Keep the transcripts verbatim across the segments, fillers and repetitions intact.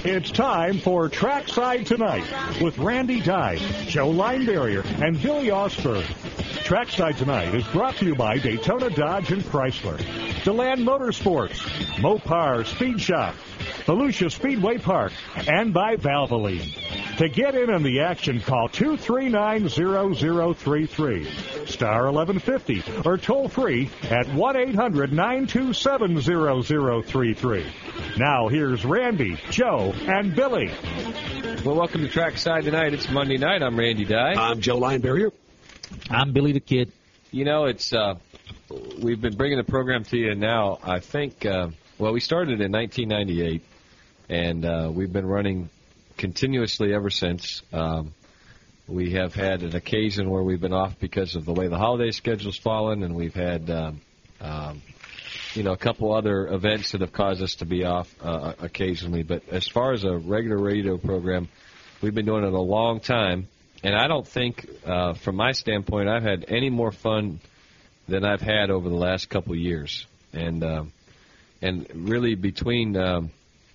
It's time for Trackside Tonight with Randy Dye, Joe Linebarrier, and Billy Osberg. Trackside Tonight is brought to you by Daytona Dodge and Chrysler, DeLand Motorsports, Mopar Speed Shop, Volusia Speedway Park, and by Valvoline. To get in on the action, call two three nine, zero zero three three, star eleven fifty, or toll free at one eight hundred, nine two seven, zero zero three three. Now here's Randy, Joe, and Billy. Well, welcome to Trackside Tonight. It's Monday night. I'm Randy Dye. I'm Joe Linebarrier. I'm Billy the Kid. You know, it's uh, we've been bringing the program to you now, I think, uh, well, we started in nineteen ninety-eight, and uh, we've been running continuously ever since. Um, we have had an occasion where we've been off because of the way the holiday schedule's fallen, and we've had, um, um, you know, a couple other events that have caused us to be off uh, occasionally. But as far as a regular radio program, we've been doing it a long time, and I don't think, uh, from my standpoint, I've had any more fun than I've had over the last couple of years. And uh, and really between um,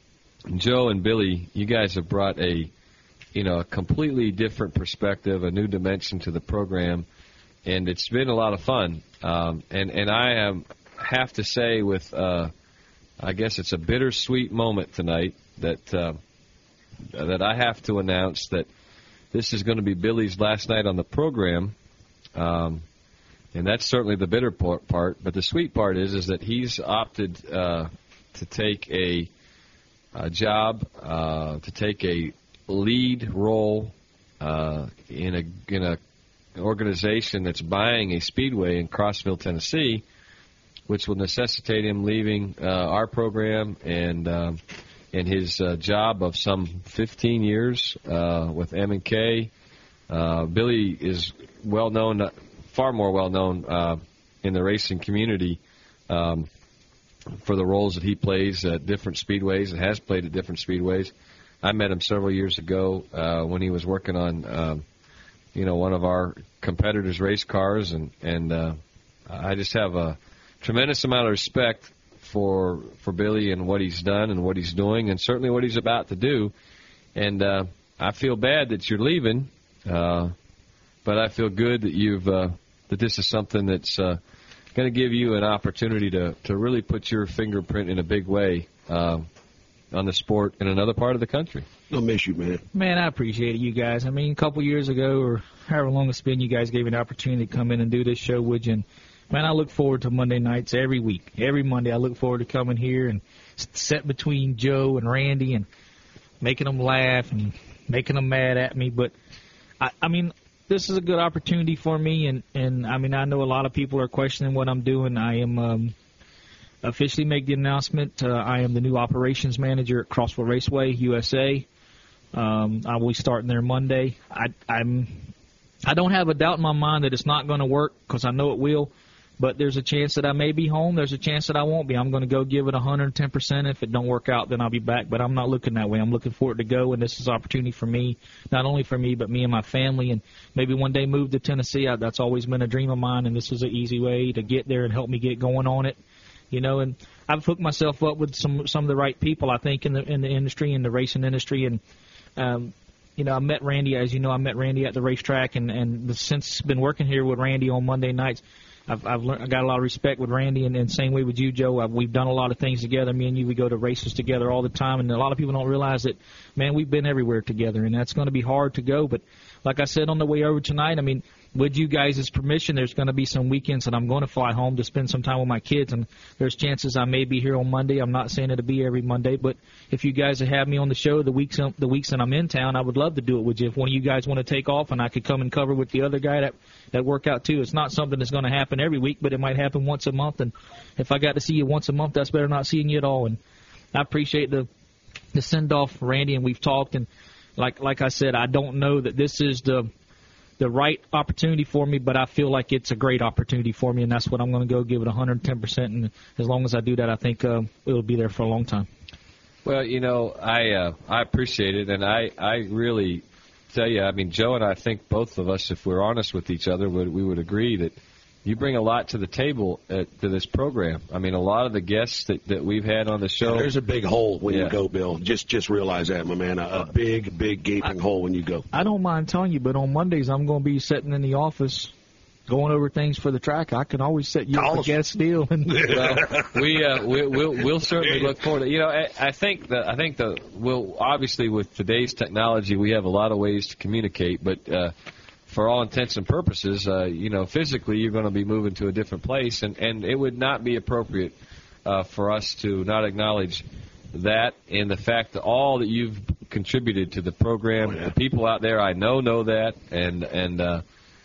Joe and Billy, you guys have brought a, you know, a completely different perspective, a new dimension to the program, and it's been a lot of fun. Um, and and I am, have to say, with uh, I guess it's a bittersweet moment tonight that uh, that I have to announce that this is going to be Billy's last night on the program, um, and that's certainly the bitter part. But the sweet part is is that he's opted uh, to take a A job uh, to take a lead role uh, in a in a organization that's buying a speedway in Crossville, Tennessee, which will necessitate him leaving uh, our program and um, and his uh, job of some fifteen years uh, with M and K. Uh, Billy is well known, far more well known uh, in the racing community. Um, for the roles that he plays at different speedways and has played at different speedways. I met him several years ago uh, when he was working on, um, you know, one of our competitors' race cars, and, and uh, I just have a tremendous amount of respect for for Billy and what he's done and what he's doing and certainly what he's about to do. And uh, I feel bad that you're leaving, uh, but I feel good that you've uh, that this is something that's uh, going to give you an opportunity to, to really put your fingerprint in a big way uh, on the sport in another part of the country. I'll miss you, man. Man, I appreciate it, you guys. I mean, a couple years ago, or however long it's been, you guys gave me an opportunity to come in and do this show with you. And, man, I look forward to Monday nights every week. Every Monday I look forward to coming here and sit between Joe and Randy and making them laugh and making them mad at me. But, I, I mean, this is a good opportunity for me, and, and I mean, I know a lot of people are questioning what I'm doing. I am um, officially make the announcement. Uh, I am the new operations manager at Crossville Raceway, U S A. Um, I will be starting there Monday. I, I'm, I don't have a doubt in my mind that it's not going to work because I know it will, but there's a chance that I may be home. There's a chance that I won't be. I'm going to go give it one hundred ten percent. If it don't work out, then I'll be back, but I'm not looking that way. I'm looking forward to go, and this is an opportunity for me, not only for me, but me and my family, and maybe one day move to Tennessee. I, that's always been a dream of mine, and this is an easy way to get there and help me get going on it. You know, and I've hooked myself up with some some of the right people, I think, in the in the industry, in the racing industry, and um, you know, I met Randy, as you know, I met Randy at the racetrack, and and since been working here with Randy on Monday nights, I've I've learned, I got a lot of respect with Randy, and, and same way with you, Joe. I've, we've done a lot of things together. Me and you, we go to races together all the time, and a lot of people don't realize that, man, we've been everywhere together, and that's going to be hard to go. But like I said on the way over tonight, I mean, with you guys' permission, there's going to be some weekends that I'm going to fly home to spend some time with my kids, and there's chances I may be here on Monday. I'm not saying it'll be every Monday, but if you guys have me on the show the weeks the weeks that I'm in town, I would love to do it with you. If one of you guys want to take off and I could come and cover with the other guy, that that work out too. It's not something that's going to happen every week, but it might happen once a month, and if I got to see you once a month, that's better than not seeing you at all. And I appreciate the the send-off, Randy, and we've talked, and like like I said, I don't know that this is the the right opportunity for me, but I feel like it's a great opportunity for me, and that's what I'm going to go give it one hundred ten percent, and as long as I do that, I think uh, it'll be there for a long time. Well, you know, I uh, I appreciate it, and I, I really tell you, I mean, Joe and I think both of us, if we're honest with each other, would we would agree that you bring a lot to the table uh, to this program. I mean, a lot of the guests that, that we've had on the show. Yeah, there's a big hole when yeah. you go, Bill. Just just realize that, my man. A, a big, big gaping I, hole when you go. I don't mind telling you, but on Mondays I'm going to be sitting in the office going over things for the track. I can always set you up a guest deal. And well, we uh, we we'll, we'll certainly look forward to. You know, I, I think that I think the we'll obviously with today's technology we have a lot of ways to communicate, but. Uh, For all intents and purposes, uh, you know, physically you're going to be moving to a different place, and, and it would not be appropriate uh, for us to not acknowledge that and the fact that all that you've contributed to the program. Oh, yeah. The people out there I know know that, and and uh,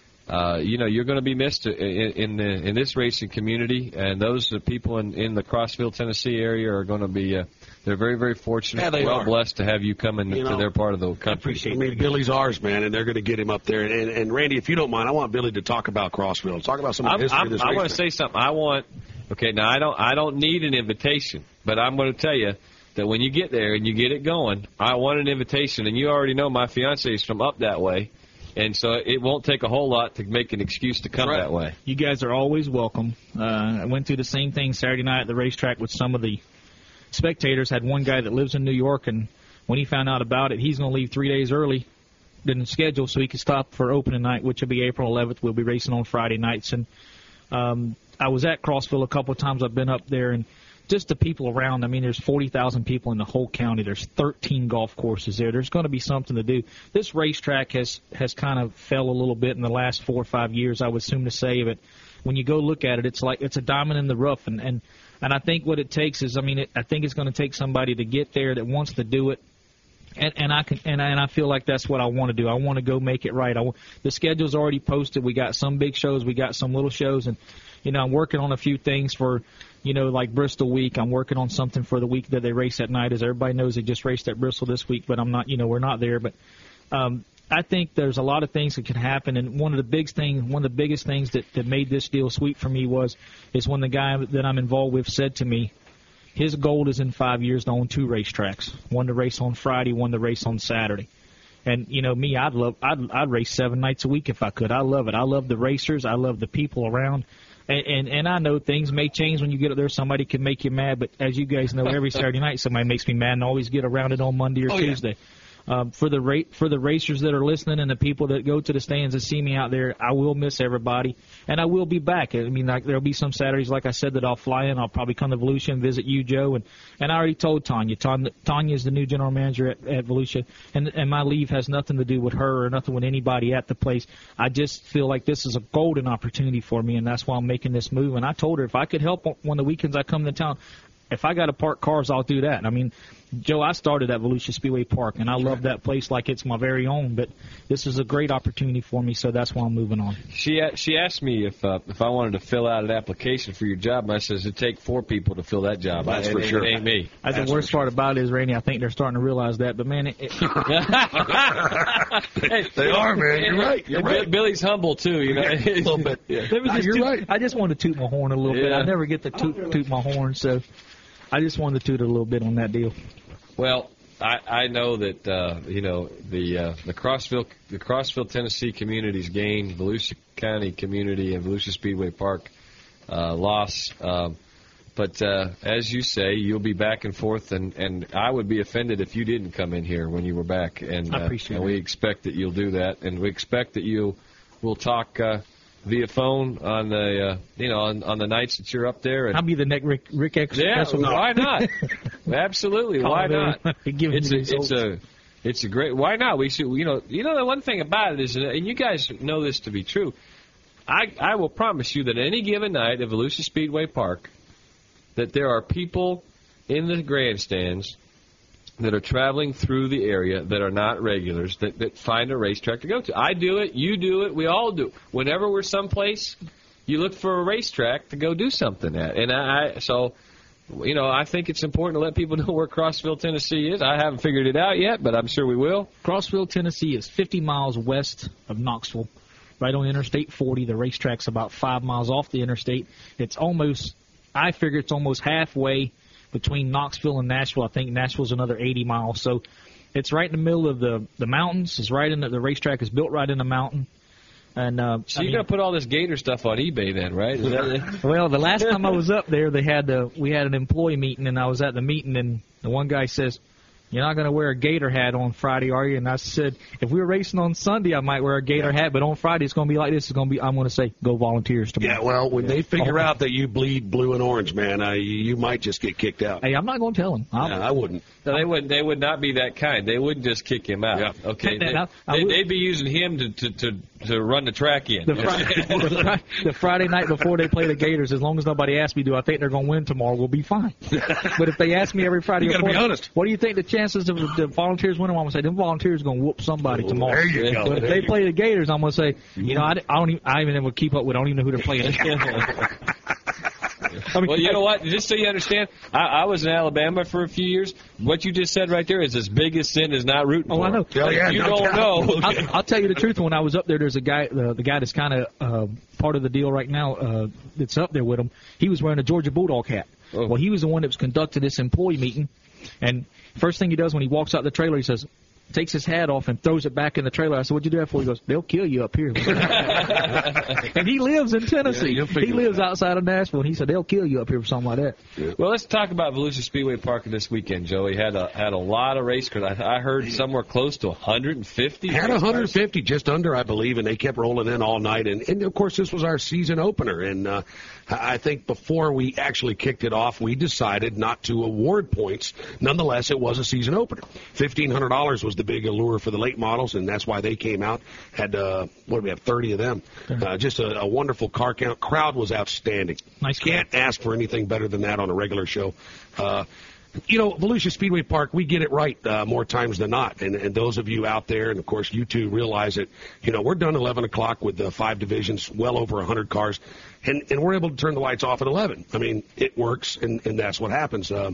uh, you know, you're going to be missed in in, the, in this racing community, and those people in, in the Crossville, Tennessee area are going to be. Uh, They're very, very fortunate, yeah, they well are. blessed to have you come into you know, their part of the country. I, I mean, Billy's ours, man, and they're going to get him up there. And, and Randy, if you don't mind, I want Billy to talk about Crossville, talk about some of the I'm, history I'm, of this I race. want to say something. I want. Okay, now I don't. I don't need an invitation, but I'm going to tell you that when you get there and you get it going, I want an invitation. And you already know my fiance is from up that way, and so it won't take a whole lot to make an excuse to come right. that way. you guys are always welcome. Uh, I went through the same thing Saturday night at the racetrack with some of the spectators. Had one guy that lives in New York, and when he found out about it, he's going to leave three days early than scheduled so he can stop for opening night, which will be April eleventh. We'll be racing on Friday nights. And um, I was at Crossville a couple of times. I've been up there, and just the people around. I mean, there's forty thousand people in the whole county. There's thirteen golf courses there. There's going to be something to do. This racetrack has, has kind of fell a little bit in the last four or five years, I would assume to say. But when you go look at it, it's like it's a diamond in the rough. And, and And I think what it takes is, I mean, it, I think it's going to take somebody to get there that wants to do it, and, and I can, and I, and I feel like that's what I want to do. I want to go make it right. I want, the schedule's already posted. We got some big shows, we got some little shows, and you know, I'm working on a few things for, you know, like Bristol week. I'm working on something for the week that they race at night. As everybody knows, they just raced at Bristol this week, but I'm not, you know, we're not there, but. Um, I think there's a lot of things that can happen, and one of the big things, one of the biggest things that, that made this deal sweet for me was, is when the guy that I'm involved with said to me, his goal is in five years to own two racetracks, one to race on Friday, one to race on Saturday. And you know me, I'd love, I'd, I'd race seven nights a week if I could. I love it. I love the racers. I love the people around. And, and and I know things may change when you get up there. Somebody can make you mad, but as you guys know, every Saturday night somebody makes me mad, and always get around it on Monday or oh, Tuesday. Yeah. Um, for the ra- for the racers that are listening and the people that go to the stands and see me out there, I will miss everybody, and I will be back. I mean, like, there'll be some Saturdays, like I said, that I'll fly in. I'll probably come to Volusia and visit you, Joe, and, and I already told Tanya. Tanya Tanya is the new general manager at, at Volusia, and and my leave has nothing to do with her or nothing with anybody at the place. I just feel like this is a golden opportunity for me, and that's why I'm making this move. And I told her if I could help one of the weekends I come to town, if I got to park cars, I'll do that. I mean, Joe, I started at Volusia Speedway Park, and I love that place like it's my very own. But this is a great opportunity for me, so that's why I'm moving on. She she asked me if uh, if I wanted to fill out an application for your job, and I says it'd take four people to fill that job. That's I, for it, sure. It ain't me. Uh, the That's worst for part about it is, Randy, I think they're starting to realize that. But, man, it, it, They are, man. You're right. You're and right. Billy's humble, too. You know, a little bit. Yeah. let me just You're toot, right. I just wanted to toot my horn a little bit. Yeah. I never get to toot, toot my horn, so I just wanted to toot it a little bit on that deal. Well, I, I know that uh, you know the uh, the Crossville the Crossville, Tennessee community's gain, Volusia County community, and Volusia Speedway Park uh, loss. Um, but uh, as you say, you'll be back and forth, and, and I would be offended if you didn't come in here when you were back. And, I appreciate uh, and it. we expect that you'll do that, and we expect that you will talk uh, via phone on the uh, you know on, on the nights that you're up there. And, I'll be the next Rick, Rick X. yeah, Kessel. why not? Absolutely, Call why it not? a- give It's me a, the it's a, it's a great. Why not? We should, you know, you know the one thing about it is, and you guys know this to be true. I I will promise you that any given night at Volusia Speedway Park, that there are people in the grandstands that are traveling through the area that are not regulars that, that find a racetrack to go to. I do it. You do it. We all do it. Whenever we're someplace, you look for a racetrack to go do something at. And I, I so, you know, I think it's important to let people know where Crossville, Tennessee is. I haven't figured it out yet, but I'm sure we will. Crossville, Tennessee is fifty miles west of Knoxville, right on Interstate forty. The racetrack's about five miles off the interstate. It's almost, I figure it's almost halfway between Knoxville and Nashville. I think Nashville's another eighty miles. So it's right in the middle of the, the mountains. It's right in the, the racetrack is built right in the mountain. And uh, So I you're mean, going to put all this Gator stuff on eBay then, right? Is that it? well, the last time I was up there, they had the we had an employee meeting, and I was at the meeting, and the one guy says, "You're not going to wear a Gator hat on Friday, are you?" And I said, "If we were racing on Sunday, I might wear a Gator hat, but on Friday it's going to be like this. It's going to be. I'm going to say, go Volunteers tomorrow." Yeah, well, when they figure out that you bleed blue and orange, man, uh, you, you might just get kicked out. Hey, I'm not going to tell him. Yeah, I wouldn't. No, they would. They would not be that kind. They wouldn't just kick him out. Yeah. Okay. Now, They, now, I they, would- they'd be using him to to to, to run the track in. The Friday, the, Friday, the Friday night before they play the Gators, as long as nobody asks me, do I think they're going to win tomorrow, we'll be fine. But if they ask me every Friday, You gotta before, be honest. what do you think the chances of the Volunteers winning? I'm going to say, them Volunteers are going to whoop somebody Oh, tomorrow. there you go. But if There they you play the Gators, I'm going to say, you know, I, I don't even, I even able to keep up with, I don't even know who they're playing. I mean, Well, you know what? Just so you understand, I, I was in Alabama for a few years. What you just said right there is as big a sin as not rooting Oh, for I know. them. Oh, yeah, you no don't doubt. know. I'll, I'll tell you the truth. When I was up there, there's a guy, the, the guy that's kind of uh, part of the deal right now uh, that's up there with him. He was wearing a Georgia Bulldog hat. Oh. Well, he was the one that was conducting this employee meeting. And first thing he does when he walks out the trailer, he says, takes his hat off and throws it back in the trailer. I said, "What'd you do that for?" He goes, "They'll kill you up here." And he lives in Tennessee. Yeah, you'll figure he it lives out. outside of Nashville. And he said, "They'll kill you up here for something like that." Well, let's talk about Volusia Speedway Park this weekend, Joey. Had a had a lot of race cars. I, I heard somewhere close to one hundred fifty. Had race one hundred cars. fifty, just under, I believe, and they kept rolling in all night. And, and of course, this was our season opener. And uh, I think before we actually kicked it off, we decided not to award points. Nonetheless, it was a season opener. fifteen hundred dollars was the big allure for the late models, and that's why they came out. Had, uh, what do we have, thirty of them. Uh, just a, a wonderful car count. Crowd was outstanding. Nice Can't ask for anything better than that on a regular show. Uh, You know, Volusia Speedway Park, we get it right uh, more times than not. And, and those of you out there, and of course you two, realize that, you know, we're done eleven o'clock with the five divisions, well over one hundred cars, and, and we're able to turn the lights off at eleven. I mean, it works, and, and that's what happens. Uh,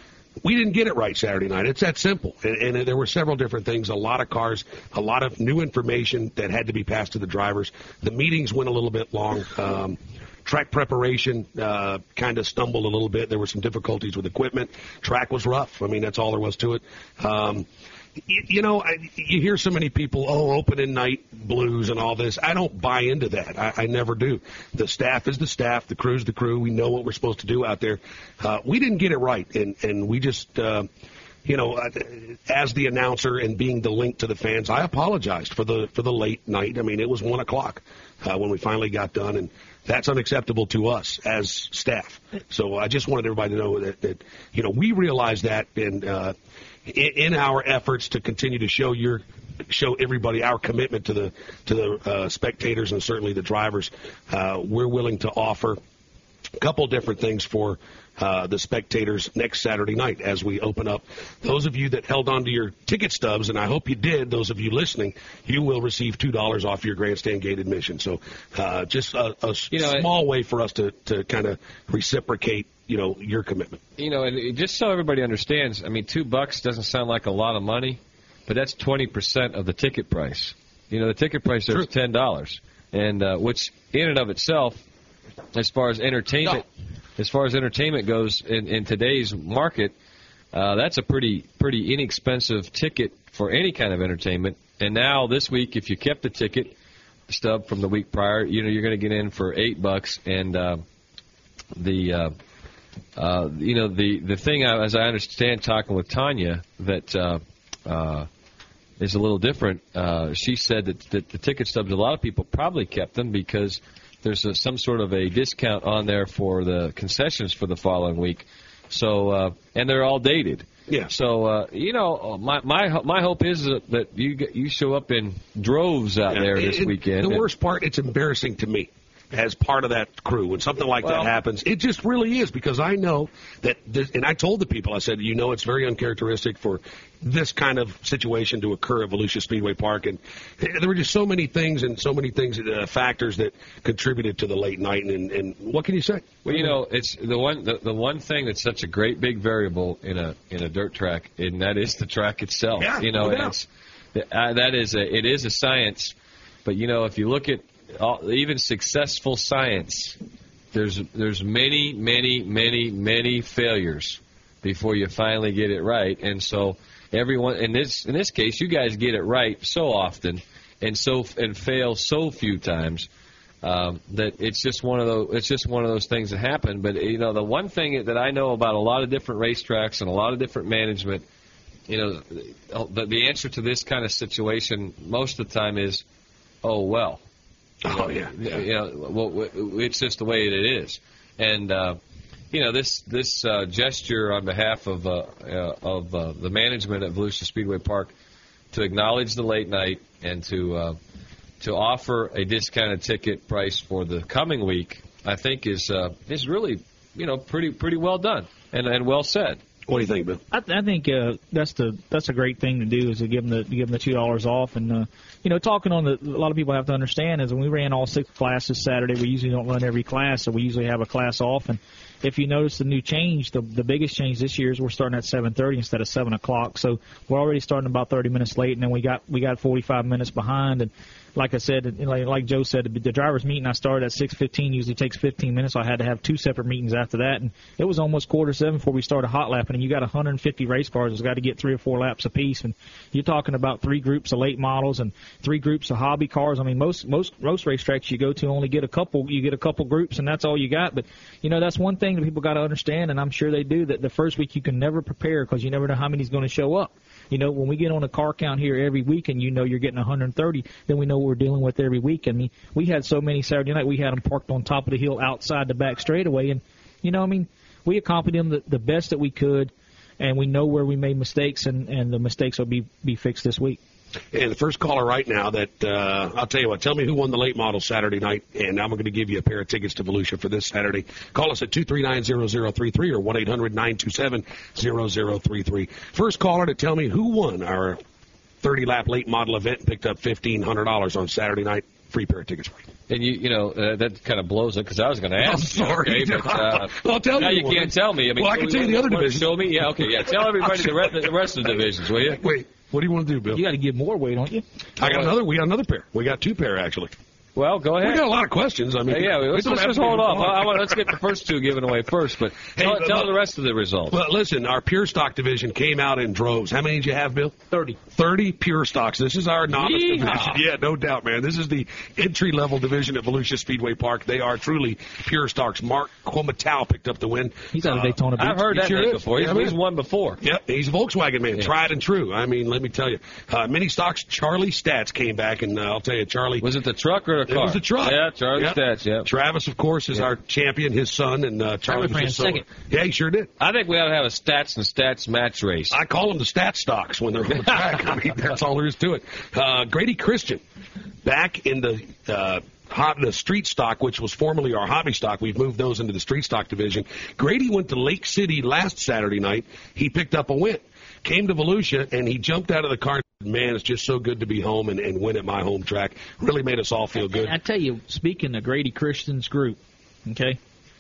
we didn't get it right Saturday night. It's that simple. And, and there were several different things, a lot of cars, a lot of new information that had to be passed to the drivers. The meetings went a little bit long. Um, Track preparation uh, kind of stumbled a little bit. There were some difficulties with equipment. Track was rough. I mean, that's all there was to it. Um, you, you know, I, you hear so many people, oh, opening night blues and all this. I don't buy into that. I, I never do. The staff is the staff. The crew's the crew. We know what we're supposed to do out there. Uh, we didn't get it right, and, and we just... Uh, You know, as the announcer and being the link to the fans, I apologized for the for the late night. I mean, it was one o'clock uh, when we finally got done, and that's unacceptable to us as staff. So I just wanted everybody to know that, that you know, we realize that, and uh, in, in our efforts to continue to show your show everybody our commitment to the to the uh, spectators and certainly the drivers, uh, we're willing to offer a couple different things for uh, the spectators next Saturday night as we open up. Those of you that held on to your ticket stubs, and I hope you did, those of you listening, you will receive two dollars off your grandstand gate admission. So uh, just a, a You know, small way for us to, to kind of reciprocate, you know, your commitment. You know, and it- just so everybody understands, I mean, two bucks doesn't sound like a lot of money, but that's twenty percent of the ticket price. You know, the ticket price there is ten dollars, and uh, which in and of itself, as far as entertainment, No. as far as entertainment goes in, in today's market, uh, that's a pretty pretty inexpensive ticket for any kind of entertainment. And now this week, if you kept the ticket stub from the week prior, you know you're going to get in for eight bucks, and uh, the uh, uh, you know the the thing, I, as I understand, talking with Tanya, that uh, uh, is a little different. Uh, she said that, that the ticket stubs, a lot of people probably kept them because there's a, some sort of a discount on there for the concessions for the following week. So, uh, and they're all dated. Yeah. So, uh, you know, my my my hope is that you get, you show up in droves out Yeah, there and- this and weekend. The worst part, it's embarrassing to me as part of that crew. When something like Well- that happens, it just really is, because I know that, this, and I told the people, I said, you know, it's very uncharacteristic for this kind of situation to occur at Volusia Speedway Park. And there were just so many things and so many things, uh, factors that contributed to the late night. And, and what can you say? Well, you know, it's the one the, the one thing that's such a great big variable in a in a dirt track, and that is the track itself. Yeah, you know, no and doubt. it's uh, that is a it is a science, but you know, if you look at all, even successful science, there's there's many many many many failures before you finally get it right, and so everyone in this in this case, you guys get it right so often. and so and fail so few times um, that it's just one of those it's just one of those things that happen. But you know, the one thing that I know about a lot of different racetracks and a lot of different management, you know, the, the answer to this kind of situation most of the time is, oh well. Oh yeah, yeah. You know, well, it's just the way it is, and uh, you know this this uh, gesture on behalf of uh, uh, of uh, the management at Volusia Speedway Park to acknowledge the late night and to uh, to offer a discounted ticket price for the coming week, I think is uh, is really you know pretty pretty well done and and well said. What do you think, Bill? I, I think uh, that's the that's a great thing to do is to give them the to give them the two dollars off. And uh, you know, talking on the a lot of people have to understand is when we ran all six classes Saturday, we usually don't run every class, so we usually have a class off. And if you notice the new change, the the biggest change this year is we're starting at seven thirty instead of seven o'clock. So we're already starting about thirty minutes late, and then we got we got forty-five minutes behind. And like I said, like, like Joe said, the drivers' meeting I started at six fifteen. Usually takes fifteen minutes. So I had to have two separate meetings after that, and it was almost quarter seven before we started hot lapping. And you got one hundred fifty race cars that's got to get three or four laps apiece, and you're talking about three groups of late models and three groups of hobby cars. I mean, most most most racetracks you go to only get a couple. You get a couple groups, and that's all you got. But you know, that's one thing that people got to understand, and I'm sure they do. That the first week you can never prepare because you never know how many's going to show up. You know, when we get on a car count here every week and you know you're getting one hundred thirty, then we know what we're dealing with every week. I mean, we had so many Saturday night, we had them parked on top of the hill outside the back straightaway. And, you know, I mean, we accompanied them the, the best that we could, and we know where we made mistakes, and, and the mistakes will be, be fixed this week. And the first caller right now that, uh, I'll tell you what, tell me who won the late model Saturday night, and I'm going to give you a pair of tickets to Volusia for this Saturday. Call us at two three nine, zero zero three three or one eight hundred nine two seven zero zero three three. First caller to tell me who won our thirty-lap late model event and picked up fifteen hundred dollars on Saturday night. Free pair of tickets for you. And you, you know, uh, that kind of blows it because I was going to ask. I'm sorry. Okay, but, uh, I'll tell now you. you one. can't tell me. I mean, well, I can tell you the other divisions. Show me. Yeah. Okay. Yeah. Tell everybody the, re- the rest of the divisions, will you? Wait. What do you want to do, Bill? You got to give more weight, don't you? I got another. We got another pair. We got two pair actually. Well, go ahead. We got a lot of questions. I mean, hey, yeah. Let's, let's just hold off. I, I want, let's get the first two given away first, but hey, tell, but, tell but, the rest of the results. Well, listen, our pure stock division came out in droves. How many did you have, Bill? Thirty. Thirty pure stocks. This is our novice Yeehaw. division. Yeah, no doubt, man. This is the entry level division at Volusia Speedway Park. They are truly pure stocks. Mark Comatau picked up the win. He's out of Daytona Beach. I've heard that sure name is. before. He's, Yeah, he's won before. Yep, he's a Volkswagen man, Yeah. tried and true. I mean, let me tell you. Uh, mini stocks, Charlie Stats came back, and uh, I'll tell you, Charlie. Was it the truck or the It car? was the truck. Yeah, Charlie Yep. Stats. Yeah. Travis, of course, is Yeah. our champion. His son and uh, Charlie was ran his son. second. Yeah, he sure did. I think we ought to have a stats and stats match race. I call them the stat stocks when they're on the track. I mean, that's all there is to it. Uh, Grady Christian, back in the uh, hot, the street stock, which was formerly our hobby stock. We've moved those into the street stock division. Grady went to Lake City last Saturday night. He picked up a win. Came to Volusia, and he jumped out of the car and said, man, it's just so good to be home and, and win at my home track. Really made us all feel good. And I tell you, speaking of Grady Christian's group, okay,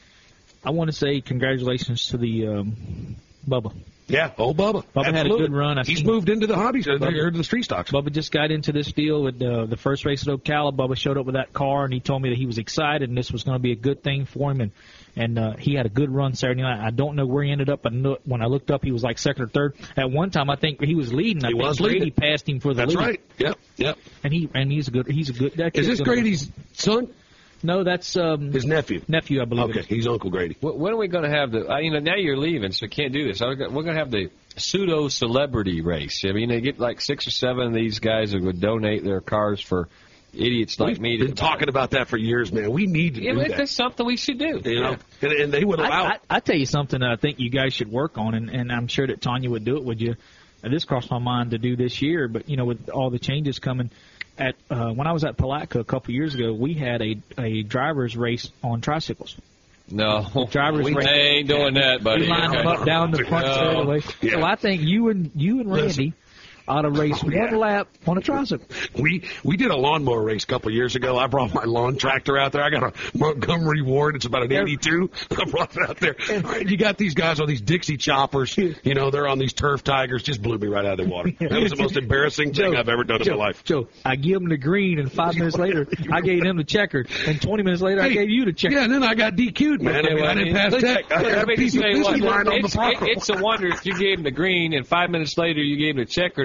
I want to say congratulations to the um, Bubba. Yeah, oh, Bubba. Bubba had a Absolutely. good run. I He's seen- moved into the hobbies, or Bubba- the street stocks. Bubba just got into this deal with uh, the first race at Ocala. Bubba showed up with that car, and he told me that he was excited, and this was going to be a good thing for him. And and uh, he had a good run Saturday night. I don't know where he ended up, but no, when I looked up, he was like second or third. At one time, I think he was leading. I He think was Grady leading. passed him for the That's lead. right. Yep, yep. And he and he's a good. He's a good. That Is kid's this gonna- Grady's son? No, that's um, His nephew. nephew, I believe. it Okay, is. he's Uncle Grady. Wh- When are we going to have the? Uh, you know, now you're leaving, so you can't do this. I was gonna- We're going to have the pseudo celebrity race. I mean, they get like six or seven of these guys that would donate their cars for idiots like We've me. to been talking about that for years, man. We need to Yeah, do but that. that's something we should do. You know, and, and they would allow. I, I, I tell you something that I think you guys should work on, and, and I'm sure that Tanya would do it with you. And this crossed my mind to do this year, but you know, with all the changes coming, at uh, when I was at Palatka a couple years ago, we had a a drivers race on tricycles. No, Drivers we race. ain't doing that, buddy. We lined them up down the front No. straightaway. Yeah. So I think you and you and Randy Listen. ought to race Oh, yeah. one lap on a tricycle. We we did a lawnmower race a couple of years ago. I brought my lawn tractor out there. I got a Montgomery Ward. It's about an eighty-two. I brought it out there. All right, you got these guys on these Dixie choppers. You know, they're on these Turf Tigers. Just blew me right out of the water. That was the most embarrassing thing Joe, I've ever done Joe, in my life. Joe, I give him the green, and five minutes later, I gave him the checkered, and twenty minutes later, I Hey, gave you the checkered. Yeah, and then I got D Q'd, man. I mean, I didn't pass tech. I had a Let me piece of tell you fishing what, line on the it's, bottom. it, it's a wonder if you gave him the green and five minutes later you gave him the checkered.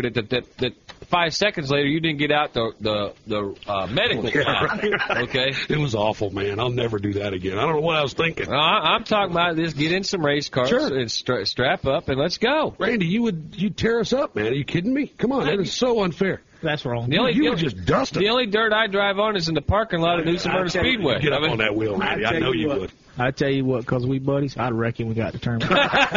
that, that, that, that five seconds later you didn't get out the the, the uh, medical file. Okay? It was awful, man. I'll never do that again. I don't know what I was thinking. Uh, I'm talking about this. Get in some race cars Sure. and stra- strap up and let's go. Randy, you would you tear us up, man. Are you kidding me? Come on, that is so unfair. That's wrong. The only, you the, were just dusting. the only dirt I drive on is in the parking lot at New Smyrna Speedway. Get up I mean, on that wheel, Randy. I I tell know you you what. would. I tell you what, because we buddies, I reckon we got the term.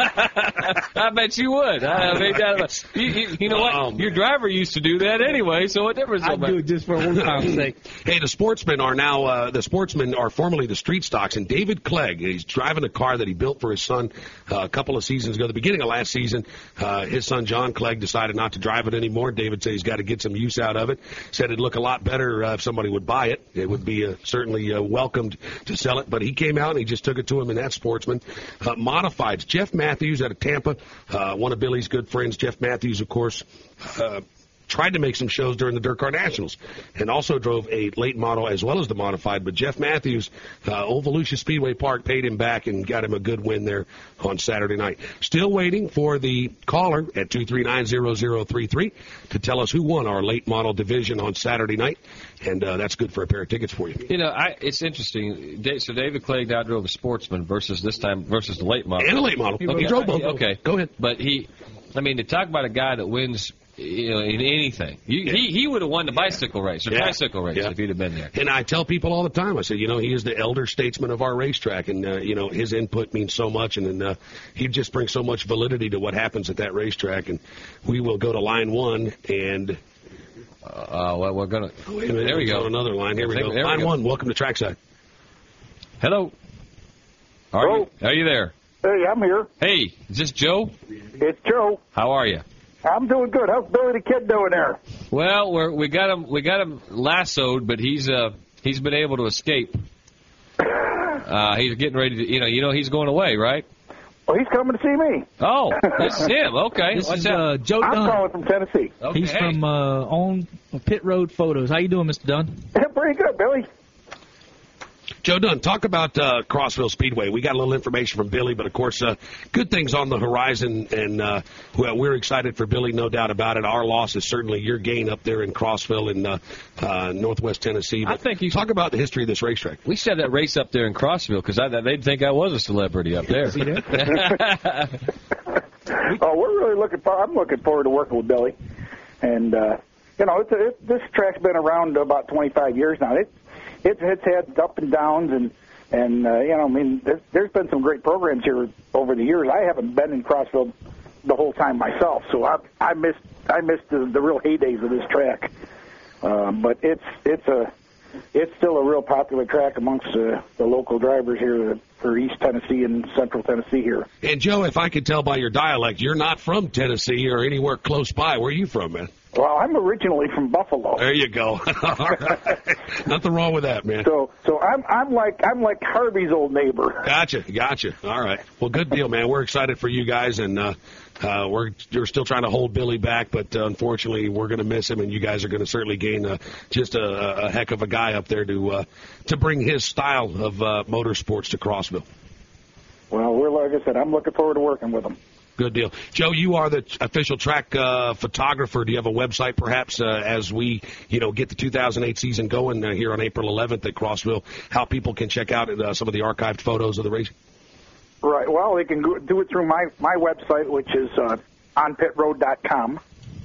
I bet you would. I made that. You, you, you know what? Um, Your driver used to do that anyway, so what difference does I it make? do it just for one time's sake. Hey, the sportsmen are now uh, the sportsmen are formerly the street stocks, and David Clegg, he's driving a car that he built for his son uh, a couple of seasons ago. The beginning of last season, uh, his son John Clegg decided not to drive it anymore. David said he's got to get some use out of it. Said it'd look a lot better uh, if somebody would buy it. It would be uh, certainly uh, welcomed to sell it. But he came out and he just took it to him in that sportsman. Uh, modifieds. Jeff Matthews out of Tampa, uh, one of Billy's good friends. Jeff Matthews, of course, uh, tried to make some shows during the Dirt Car Nationals and also drove a late model as well as the modified. But Jeff Matthews, uh, Old Volusia Speedway Park, paid him back and got him a good win there on Saturday night. Still waiting for the caller at two three nine, zero zero three three to tell us who won our late model division on Saturday night. And uh, that's good for a pair of tickets for you. You know, I, it's interesting. Da- So David Clegg now drove a sportsman versus this time versus the late model. And a late model. Okay. He drove both. Okay. Go ahead. But he, I mean, to talk about a guy that wins, you know, in anything, you, Yeah. he he would have won the bicycle race or Yeah. tricycle race Yeah. if he'd have been there. And I tell people all the time, I say, you know, he is the elder statesman of our racetrack, and, uh, you know, his input means so much, and, and uh, he just brings so much validity to what happens at that racetrack. And we will go to line one, and... Uh, well, we're gonna. Oh, wait a minute. There we go. On another line. Here we There go. we Line go. one, welcome to Trackside. Hello. Are Hello. you? Are you there? Hey, I'm here. Hey, is this Joe? It's Joe. How are you? I'm doing good. How's Billy the Kid doing there? Well, we're, we got him. We got him lassoed, but he's uh he's been able to escape. Uh, he's getting ready to. You know. You know he's going away, right? Well, he's coming to see me. Oh, this is him. Okay. This What's is that? uh, Joe I'm Dunn. calling from Tennessee. Okay. He's hey. from uh, on Pit Road Photos. How you doing, Mister Dunn? Pretty good, Billy. Joe Dunn, talk about uh, Crossville Speedway. We got a little information from Billy, but of course, uh, good things on the horizon, and uh, well, we're excited for Billy, no doubt about it. Our loss is certainly your gain up there in Crossville in uh, uh, Northwest Tennessee. But I think you talk about the history of this racetrack. We should have that race up there in Crossville because they'd think I was a celebrity up there. See that? Oh, we're really looking for. I'm looking forward to working with Billy, and uh, you know, it's, it, this track's been around about twenty-five years now. It, it's it's had up and downs, and and uh, you know, I mean, there's, there's been some great programs here over the years. I haven't been in Crossville the whole time myself, so I I missed I missed the, the real heydays of this track. Um, but it's it's a it's still a real popular track amongst uh, the local drivers here for East Tennessee and Central Tennessee here. And Joe, if I could tell by your dialect, you're not from Tennessee or anywhere close by. Where are you from, man? Well, I'm originally from Buffalo. There you go. All right. Nothing wrong with that, man. So, so I'm I'm like I'm like Harvey's old neighbor. Gotcha, gotcha. All right. Well, good deal, man. We're excited for you guys, and uh, uh, we're we're still trying to hold Billy back, but uh, unfortunately, we're going to miss him, and you guys are going to certainly gain uh, just a, a heck of a guy up there to uh, to bring his style of uh, motorsports to Crossville. Well, we're like I said, I'm looking forward to working with him. Good deal. Joe, you are the official track uh, photographer. Do you have a website, perhaps, uh, as we, you know, get the two thousand eight season going uh, here on April eleventh at Crossville, how people can check out uh, some of the archived photos of the race? Right. Well, they can go, do it through my my website, which is uh, on pit road dot com.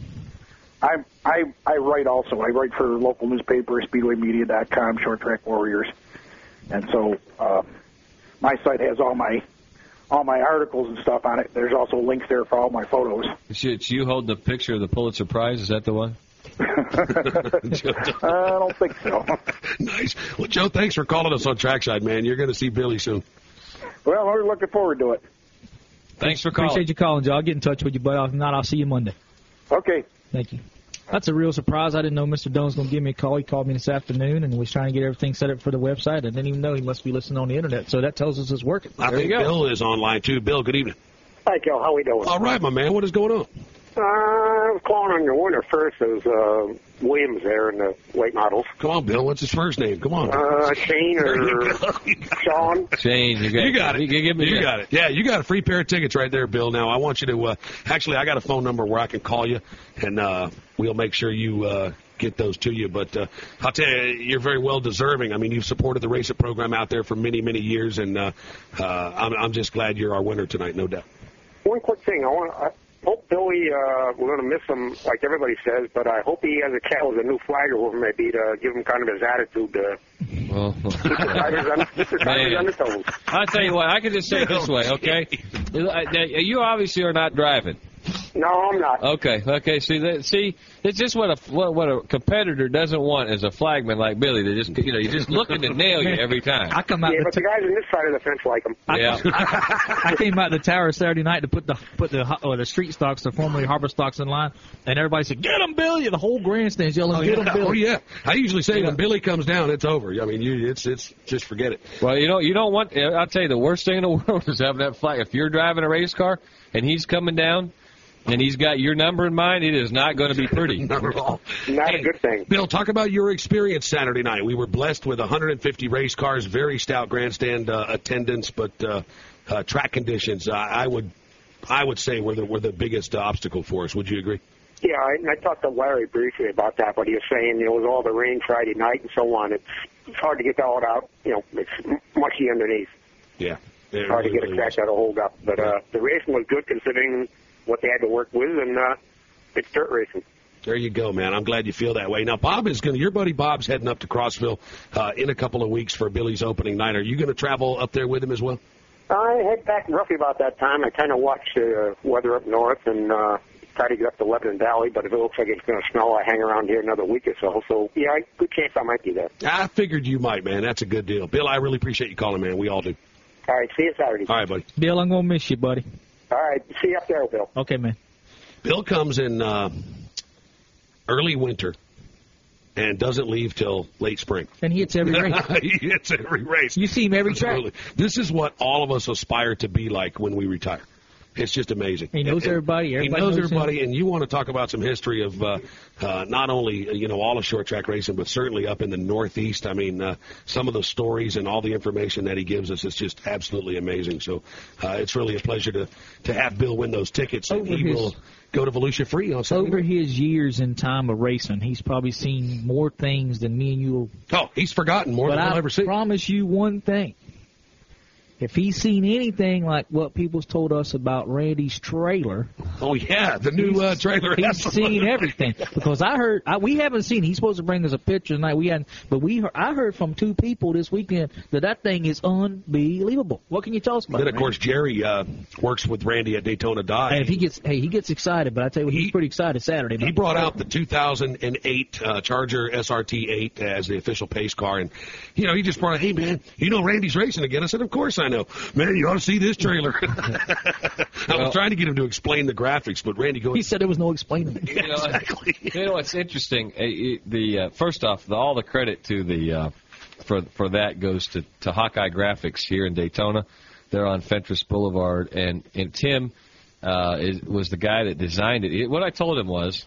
I I I write also. I write for local newspaper, speedway media dot com, Short Track Warriors, and so uh, my site has all my. all my articles and stuff on it. There's also links there for all my photos. Should you hold the picture of the Pulitzer Prize? Is that the one? I don't think so. Nice. Well, Joe, thanks for calling us on Trackside, man. You're going to see Billy soon. Well, we're looking forward to it. Thanks for calling. Appreciate you calling, Joe. I'll get in touch with you, but if not, I'll see you Monday. Okay. Thank you. That's a real surprise. I didn't know Mister Dunn was going to give me a call. He called me this afternoon and was trying to get everything set up for the website. I didn't even know he must be listening on the Internet, so that tells us it's working. I There think you go. Bill is online, too. Bill, good evening. Hi, Kel. How we doing? All right, my man. What is going on? Uh, I was calling on your winner first. It was uh, Williams there in the late models. Come on, Bill. What's his first name? Come on. Uh, Shane or Sean. Shane, you got, you got it. You, give me you that. got it. Yeah, you got a free pair of tickets right there, Bill. Now, I want you to, uh, actually, I got a phone number where I can call you, and uh, we'll make sure you uh, get those to you. But uh, I'll tell you, you're very well deserving. I mean, you've supported the Race It program out there for many, many years, and uh, uh, I'm, I'm just glad you're our winner tonight, no doubt. One quick thing. I want I hope Billy, uh, we're going to miss him, like everybody says, but I hope he has a chat with a new flagger, whoever may be, to give him kind of his attitude to well, keep the tigers on, keep the tigers on the toes. I'll tell you what, I can just say it this way, okay? You obviously are not driving. No, I'm not. Okay, okay. See, that, see, it's just what a what, what a competitor doesn't want is a flagman like Billy. They just, you know, you're just looking to nail you every time. I come out Yeah, the but the guys on this side of the fence like him. I, Yeah. I, I came out the tower Saturday night to put the put the or the street stocks, the formerly Harbor stocks, in line, and everybody said, "Get him, Billy!" The whole grandstand's yelling, Oh, "Get yeah. him, Billy!" Oh, yeah. I usually say Yeah. when Billy comes down, it's over. I mean, you, it's it's just forget it. Well, you know, you don't want. I'll tell you, the worst thing in the world is having that flag. If you're driving a race car and he's coming down, and he's got your number in mind, it is not going to be pretty. Not at all. Not Hey, a good thing. Bill, talk about your experience Saturday night. We were blessed with one hundred fifty race cars, very stout grandstand uh, attendance, but uh, uh, track conditions, uh, I would I would say were the, were the biggest uh, obstacle for us. Would you agree? Yeah, I, and I talked to Larry briefly about that, but he was saying, you know, with all the rain Friday night and so on, it's, it's hard to get all it out. You know, it's mushy underneath. Yeah. It's hard to get a track that'll hold up. But uh, the racing was good considering what they had to work with, and uh, it's dirt racing. There you go, man. I'm glad you feel that way. Now, Bob is going to, your buddy Bob's heading up to Crossville uh, in a couple of weeks for Billy's opening night. Are you going to travel up there with him as well? I head back roughly about that time. I kind of watch the uh, weather up north and uh, try to get up to Lebanon Valley, but if it looks like it's going to snow, I hang around here another week or so. So, yeah, good chance I might be there. I figured you might, man. That's a good deal. Bill, I really appreciate you calling, man. We all do. All right, see you Saturday. All right, buddy. Bill, I'm gonna miss you, buddy. All right, see you up there, Bill. Okay, man. Bill comes in uh, early winter and doesn't leave till late spring. And he hits every race. He hits every race. You see him every track. Absolutely. This is what all of us aspire to be like when we retire. It's just amazing. He knows And- everybody. Everybody he knows, knows him. everybody, and you want to talk about some history of uh, uh, not only uh, you know all of short track racing, but certainly up in the Northeast. I mean, uh, some of the stories and all the information that he gives us is just absolutely amazing. So uh, it's really a pleasure to to have Bill win those tickets, and Over he his- will go to Volusia free on Saturday. Over his years in time of racing, he's probably seen more things than me and you will. Oh, he's forgotten more But than I we'll ever see. promise you one thing. If he's seen anything like what people's told us about Randy's trailer, Oh yeah, the new uh, trailer. he's Absolutely. seen everything. Because I heard, I, we haven't seen. He's supposed to bring us a picture tonight. We hadn't, but we, heard, I heard from two people this weekend that that thing is unbelievable. What can you tell us about Then it? of course Jerry uh, works with Randy at Daytona Dodge. Hey, if he gets, hey, he gets excited. But I tell you, what, he's He- pretty excited Saturday night. He brought out the two thousand eight uh, Charger S R T eight as the official pace car, and you know he just brought, hey man, you know Randy's racing again. I said, of course I know, man. You ought to see this trailer. I Well- was trying to get him to explain the graphics, but Randy goes, He said there was no explaining it. You know, exactly. You know what's interesting? Uh, it- The uh, first off, the, all the credit to the uh, for for that goes to, to Hawkeye Graphics here in Daytona. They're on Fentress Boulevard, and and Tim uh, is, was the guy that designed it. it. What I told him was,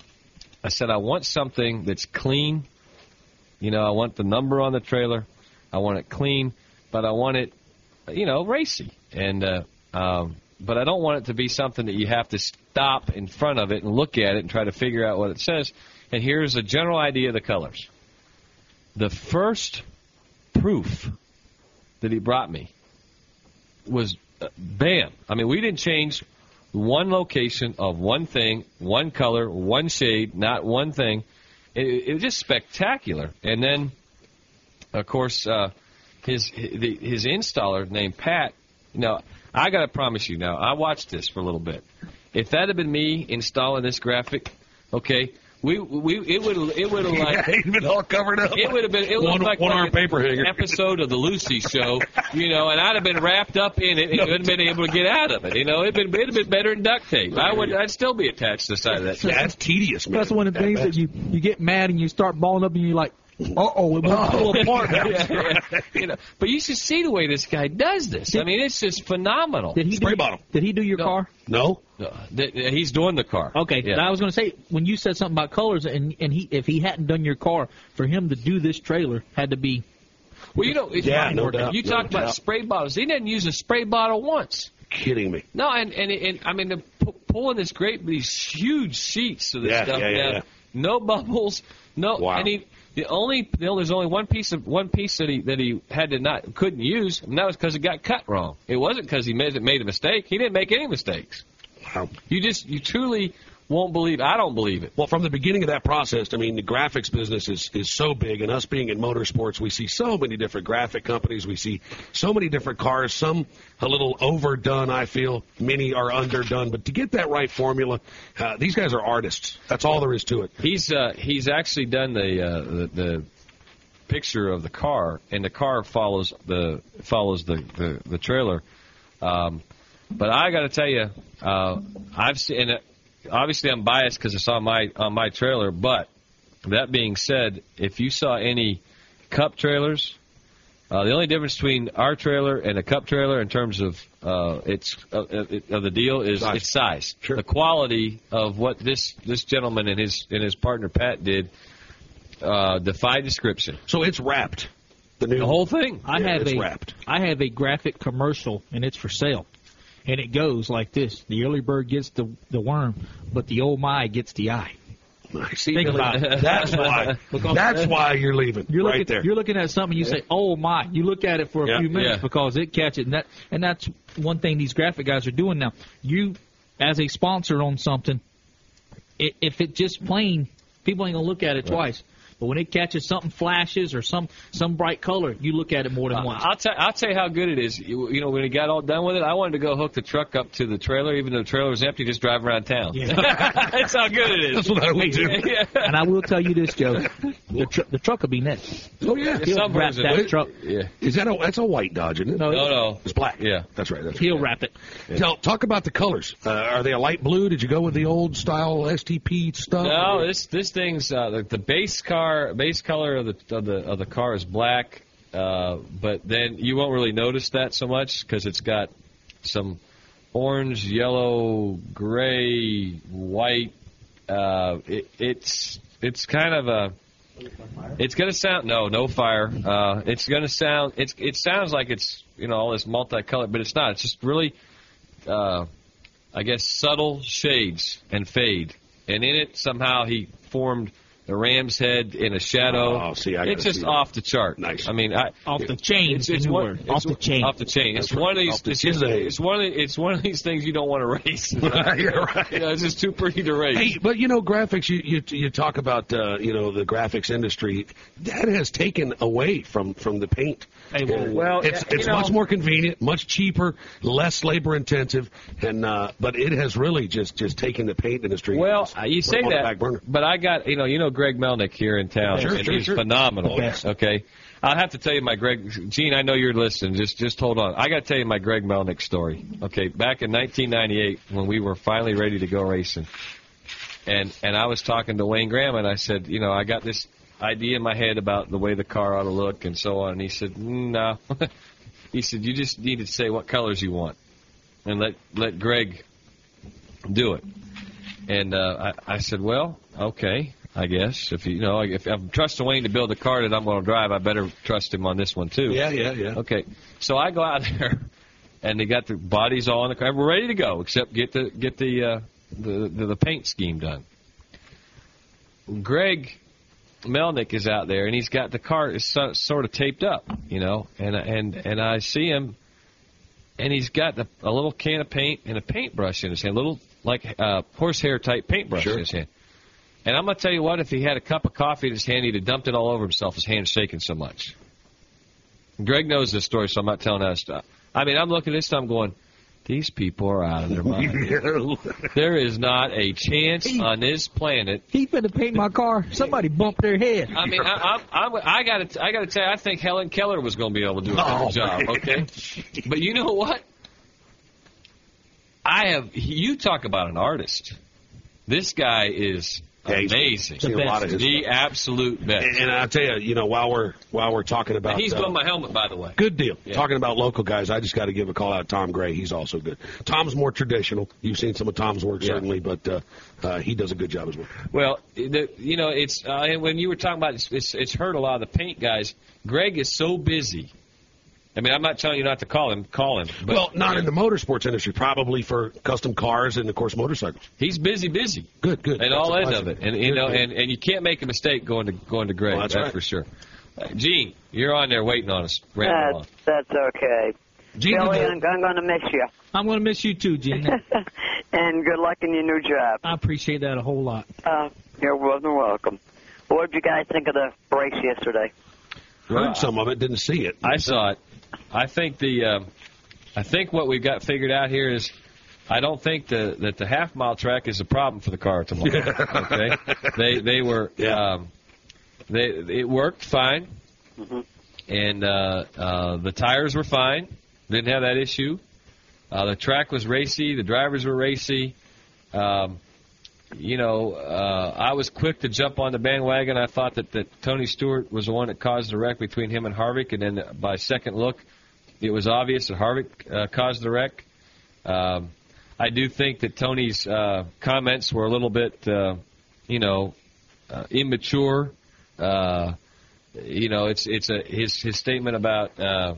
I said I want something that's clean. You know, I want the number on the trailer. I want it clean, but I want it, you know, racy. And uh, um, but I don't want it to be something that you have to stop in front of it and look at it and try to figure out what it says. And here's a general idea of the colors. The first proof that he brought me was uh, bam. I mean, we didn't change one location of one thing, one color, one shade, not one thing. It, it was just spectacular. And then, of course, uh, his his, his installer named Pat. You know, I got to promise you now, I watched this for a little bit. If that had been me installing this graphic, okay, we we it would it would have like He'd been all covered up. it would have been it would one, like, one like arm an paper hanger. episode of the Lucy Show, you know, and I'd have been wrapped up in it and wouldn't been able to get out of it. You know, it'd been it'd been better than duct tape. I would I'd still be attached to the side of that. Yeah, that's tedious, man. That's one of the things that you, you get mad and you start balling up and you're like, Uh-oh, it won't pull apart. yeah, yeah. You know, but you should see the way this guy does this. I mean, it's just phenomenal. Did he Spray do, bottle. Did he do your No. car? No? No, th- th- he's doing the car. Okay, Yeah. I was going to say, when you said something about colors, and and he if he hadn't done your car, for him to do this trailer had to be... Well, you know, it's Yeah, fine. no doubt, You no talk about doubt. spray bottles. He didn't use a spray bottle once. Kidding me. No, and and, and I mean, the, pu- pulling this great, these huge sheets of this Yeah, stuff yeah, yeah, down. yeah. No bubbles. No. Wow. And he, the only, you know, there's only one piece of one piece that he that he had to not couldn't use, and that was because it got cut wrong. It wasn't because he made made a mistake. He didn't make any mistakes. Wow. You just you truly won't believe. I don't believe it. Well, from the beginning of that process, I mean, the graphics business is, is so big, and us being in motorsports, we see so many different graphic companies. We see so many different cars, some a little overdone, I feel. Many are underdone. But to get that right formula, uh, these guys are artists. That's all there is to it. He's uh, he's actually done the, uh, the the picture of the car, and the car follows the follows the the, the trailer. Um, but I got to tell you, uh, I've seen. And obviously, I'm biased because it's on my on my trailer. But that being said, if you saw any Cup trailers, uh, the only difference between our trailer and a Cup trailer in terms of uh, its uh, it, of the deal is Size. its size. Sure. The quality of what this this gentleman and his and his partner Pat did uh, defy description. So it's wrapped. The new The whole thing. I Yeah, have it's a wrapped. I have a graphic commercial, and it's for sale. And it goes like this. The early bird gets the the worm, but the old my gets the eye. I see. Think Billy, about it. That's why. That's why you're leaving. You're right looking, there. You're looking at something, you say, oh, my. You look at it for a Yeah. few minutes Yeah. because it catches. And, that, and that's one thing these graphic guys are doing now. You, as a sponsor on something, i if it just plain, people ain't going to look at it twice. But when it catches something flashes or some some bright color, you look at it more than Uh, once. I'll tell I'll tell you how good it is. You, you know, when he got all done with it, I wanted to go hook the truck up to the trailer, even though the trailer was empty, just drive around town. Yeah. That's how good it is. That's what I would do. Yeah. And I will tell you this, Joe. The, tr- the truck will be next. Oh yeah. He'll Some wrap version. that truck. Yeah. Is that a? That's a white Dodge, isn't it? No, No, no. It's black. Yeah. That's right. That's He'll wrap it. Now, talk about the colors. Uh, are they a light blue? Did you go with the old style S T P stuff? No, this this thing's uh, the, the base car base color of the of the of the car is black, uh, but then you won't really notice that so much because it's got some orange, yellow, gray, white. Uh, it, it's it's kind of a. It's gonna sound no no fire. Uh, it's gonna sound it's it sounds like it's you know all this multicolored, but it's not. It's just really, uh, I guess subtle shades and fade. And in it somehow he formed the ram's head in a shadow. Oh, see, I gotta it's just see that. off the chart. Nice. I mean, I, Off the chain. it's, it's new one, word. it's Off the chain. Off the chain. It's That's one of right. these. Off the It's, just, chain. it's one of the, it's one of these things you don't want to race. You're right. You know, it's just too pretty to race. Hey, but you know, graphics. You you, you talk about uh, you know the graphics industry that has taken away from from the paint. Hey, well, well, it's you it's know- much more convenient, much cheaper, less labor intensive, and uh, but it has really just just taken the paint industry. Well, and uh, you put say them on the that, back burner. but I got you know you know Greg Melnick here in town, Sure, and sure, he's sure. phenomenal. The best. Okay, I'll have to tell you my Greg Gene. I know you're listening. Just just hold on. I got to tell you my Greg Melnick story. Okay, back in nineteen ninety-eight when we were finally ready to go racing, and and I was talking to Wayne Graham, and I said, you know, I got this idea in my head about the way the car ought to look and so on. And he said, mm, no. He said, you just need to say what colors you want, and let let Greg do it. And uh, I, I said, well, okay, I guess if you know if I'm trusting Wayne to build the car that I'm going to drive, I better trust him on this one too. Yeah, yeah, yeah. Okay, so I go out there, and they got the bodies all in the car. We're ready to go, except get the get the uh, the, the the paint scheme done. Greg Melnick is out there, and he's got the car is so, sort of taped up, you know, and and and I see him, and he's got the, a little can of paint and a paintbrush in his hand, little like uh, horsehair type paintbrush Sure. in his hand. And I'm gonna tell you what, if he had a cup of coffee in his hand, he'd have dumped it all over himself. His hand's shaking so much. Greg knows this story, so I'm not telling that stuff. I mean, I'm looking at this, I'm going, these people are out of their mind. There is not a chance on this planet. He finna paint my car. Somebody bumped their head. I mean, I, I, I, I got to, I got to tell you, I think Helen Keller was going to be able to do a better Oh, job. man. Okay, but you know what? I have. You talk about an artist. This guy is Yeah, he's amazing. seen a lot of his the stuff. absolute best. And, and I'll tell you, you know, while we're while we're talking about, And he's uh, on my helmet, by the way. good deal. Yeah. Talking about local guys, I just got to give a call out to Tom Gray. He's also good. Tom's more traditional. You've seen some of Tom's work Yeah. certainly, but uh, uh, he does a good job as well. Well, the, you know, it's uh, and when you were talking about it's, it's, it's hurt a lot of the paint guys. Greg is so busy. I mean, I'm not telling you not to call him. Call him. But, Well, not in the motorsports industry, probably for custom cars and, of course, motorcycles. He's busy, busy. Good, good. And That's all a end pleasure. of it. And you Good, know, good. and, and you can't make a mistake going to going to Greg. Well, that's that's right. for sure. Uh, Gene, you're on there waiting on us. Randall. That's, that's okay. Gene, Billy, did I'm, I'm going to miss you. I'm going to miss you too, Gene. And good luck in your new job. I appreciate that a whole lot. Uh, you're more than welcome. What did you guys think of the race yesterday? heard Well, some of it, didn't see it. I saw it. I think the um, I think what we've got figured out here is I don't think the, that the half mile track is a problem for the car tomorrow. Okay, they they were Yeah. um, they it worked fine, Mm-hmm. and uh, uh, the tires were fine. Didn't have that issue. Uh, the track was racy. The drivers were racy. Um, you know, uh, I was quick to jump on the bandwagon. I thought that, that Tony Stewart was the one that caused the wreck between him and Harvick, and then by second look, it was obvious that Harvick uh, caused the wreck. Um, I do think that Tony's uh, comments were a little bit, uh, you know, uh, immature. Uh, you know, it's it's a his his statement about, uh,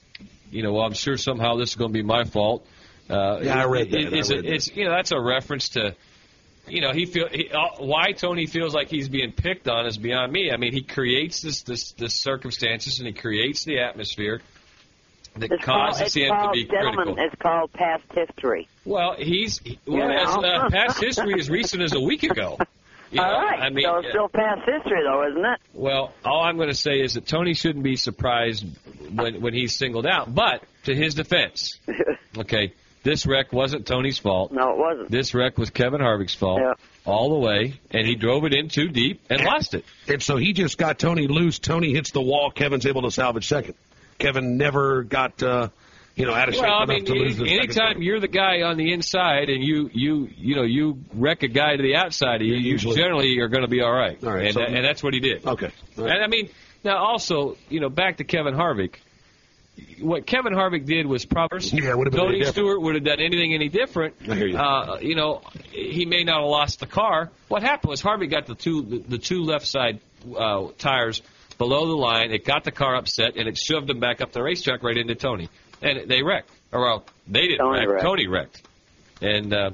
you know, well, I'm sure somehow this is going to be my fault. Uh, Yeah, I read that. it- it's, I read that. it's you know that's a reference to. You know, he feel he, uh, why Tony feels like he's being picked on is beyond me. I mean, he creates this this, this circumstances and he creates the atmosphere that It's called, causes it's him called, to be gentlemen, critical. it's called past history. Well, he's he- well, Yeah. as, uh, past history as recent as a week ago. You All know, right. I mean, so it's uh, still past history, though, isn't it? well, all I'm going to say is that Tony shouldn't be surprised when when he's singled out. But to his defense, okay, this wreck wasn't Tony's fault. No, it wasn't. This wreck was Kevin Harvick's fault. Yeah. All the way, and he drove it in too deep and lost it. And so he just got Tony loose. Tony hits the wall. Kevin's able to salvage second. Kevin never got, uh, you know, out of shape Well, I enough mean, to lose the second anytime time. you're the guy on the inside and you, you, you know, you wreck a guy to the outside of you, you Usually. generally are going to be all right. All right, and, so- and that's what he did. Okay. All right. And I mean, now also, you know, back to Kevin Harvick. What Kevin Harvick did was proper. Yeah, it would have been Tony any different. Stewart would have done anything any different. I hear you. Uh, you know, he may not have lost the car. What happened was Harvick got the two the, the two left side uh, tires below the line. It got the car upset and it shoved him back up the racetrack right into Tony, and they wrecked. Or well, they didn't Tony wreck. wrecked. Tony wrecked, and uh,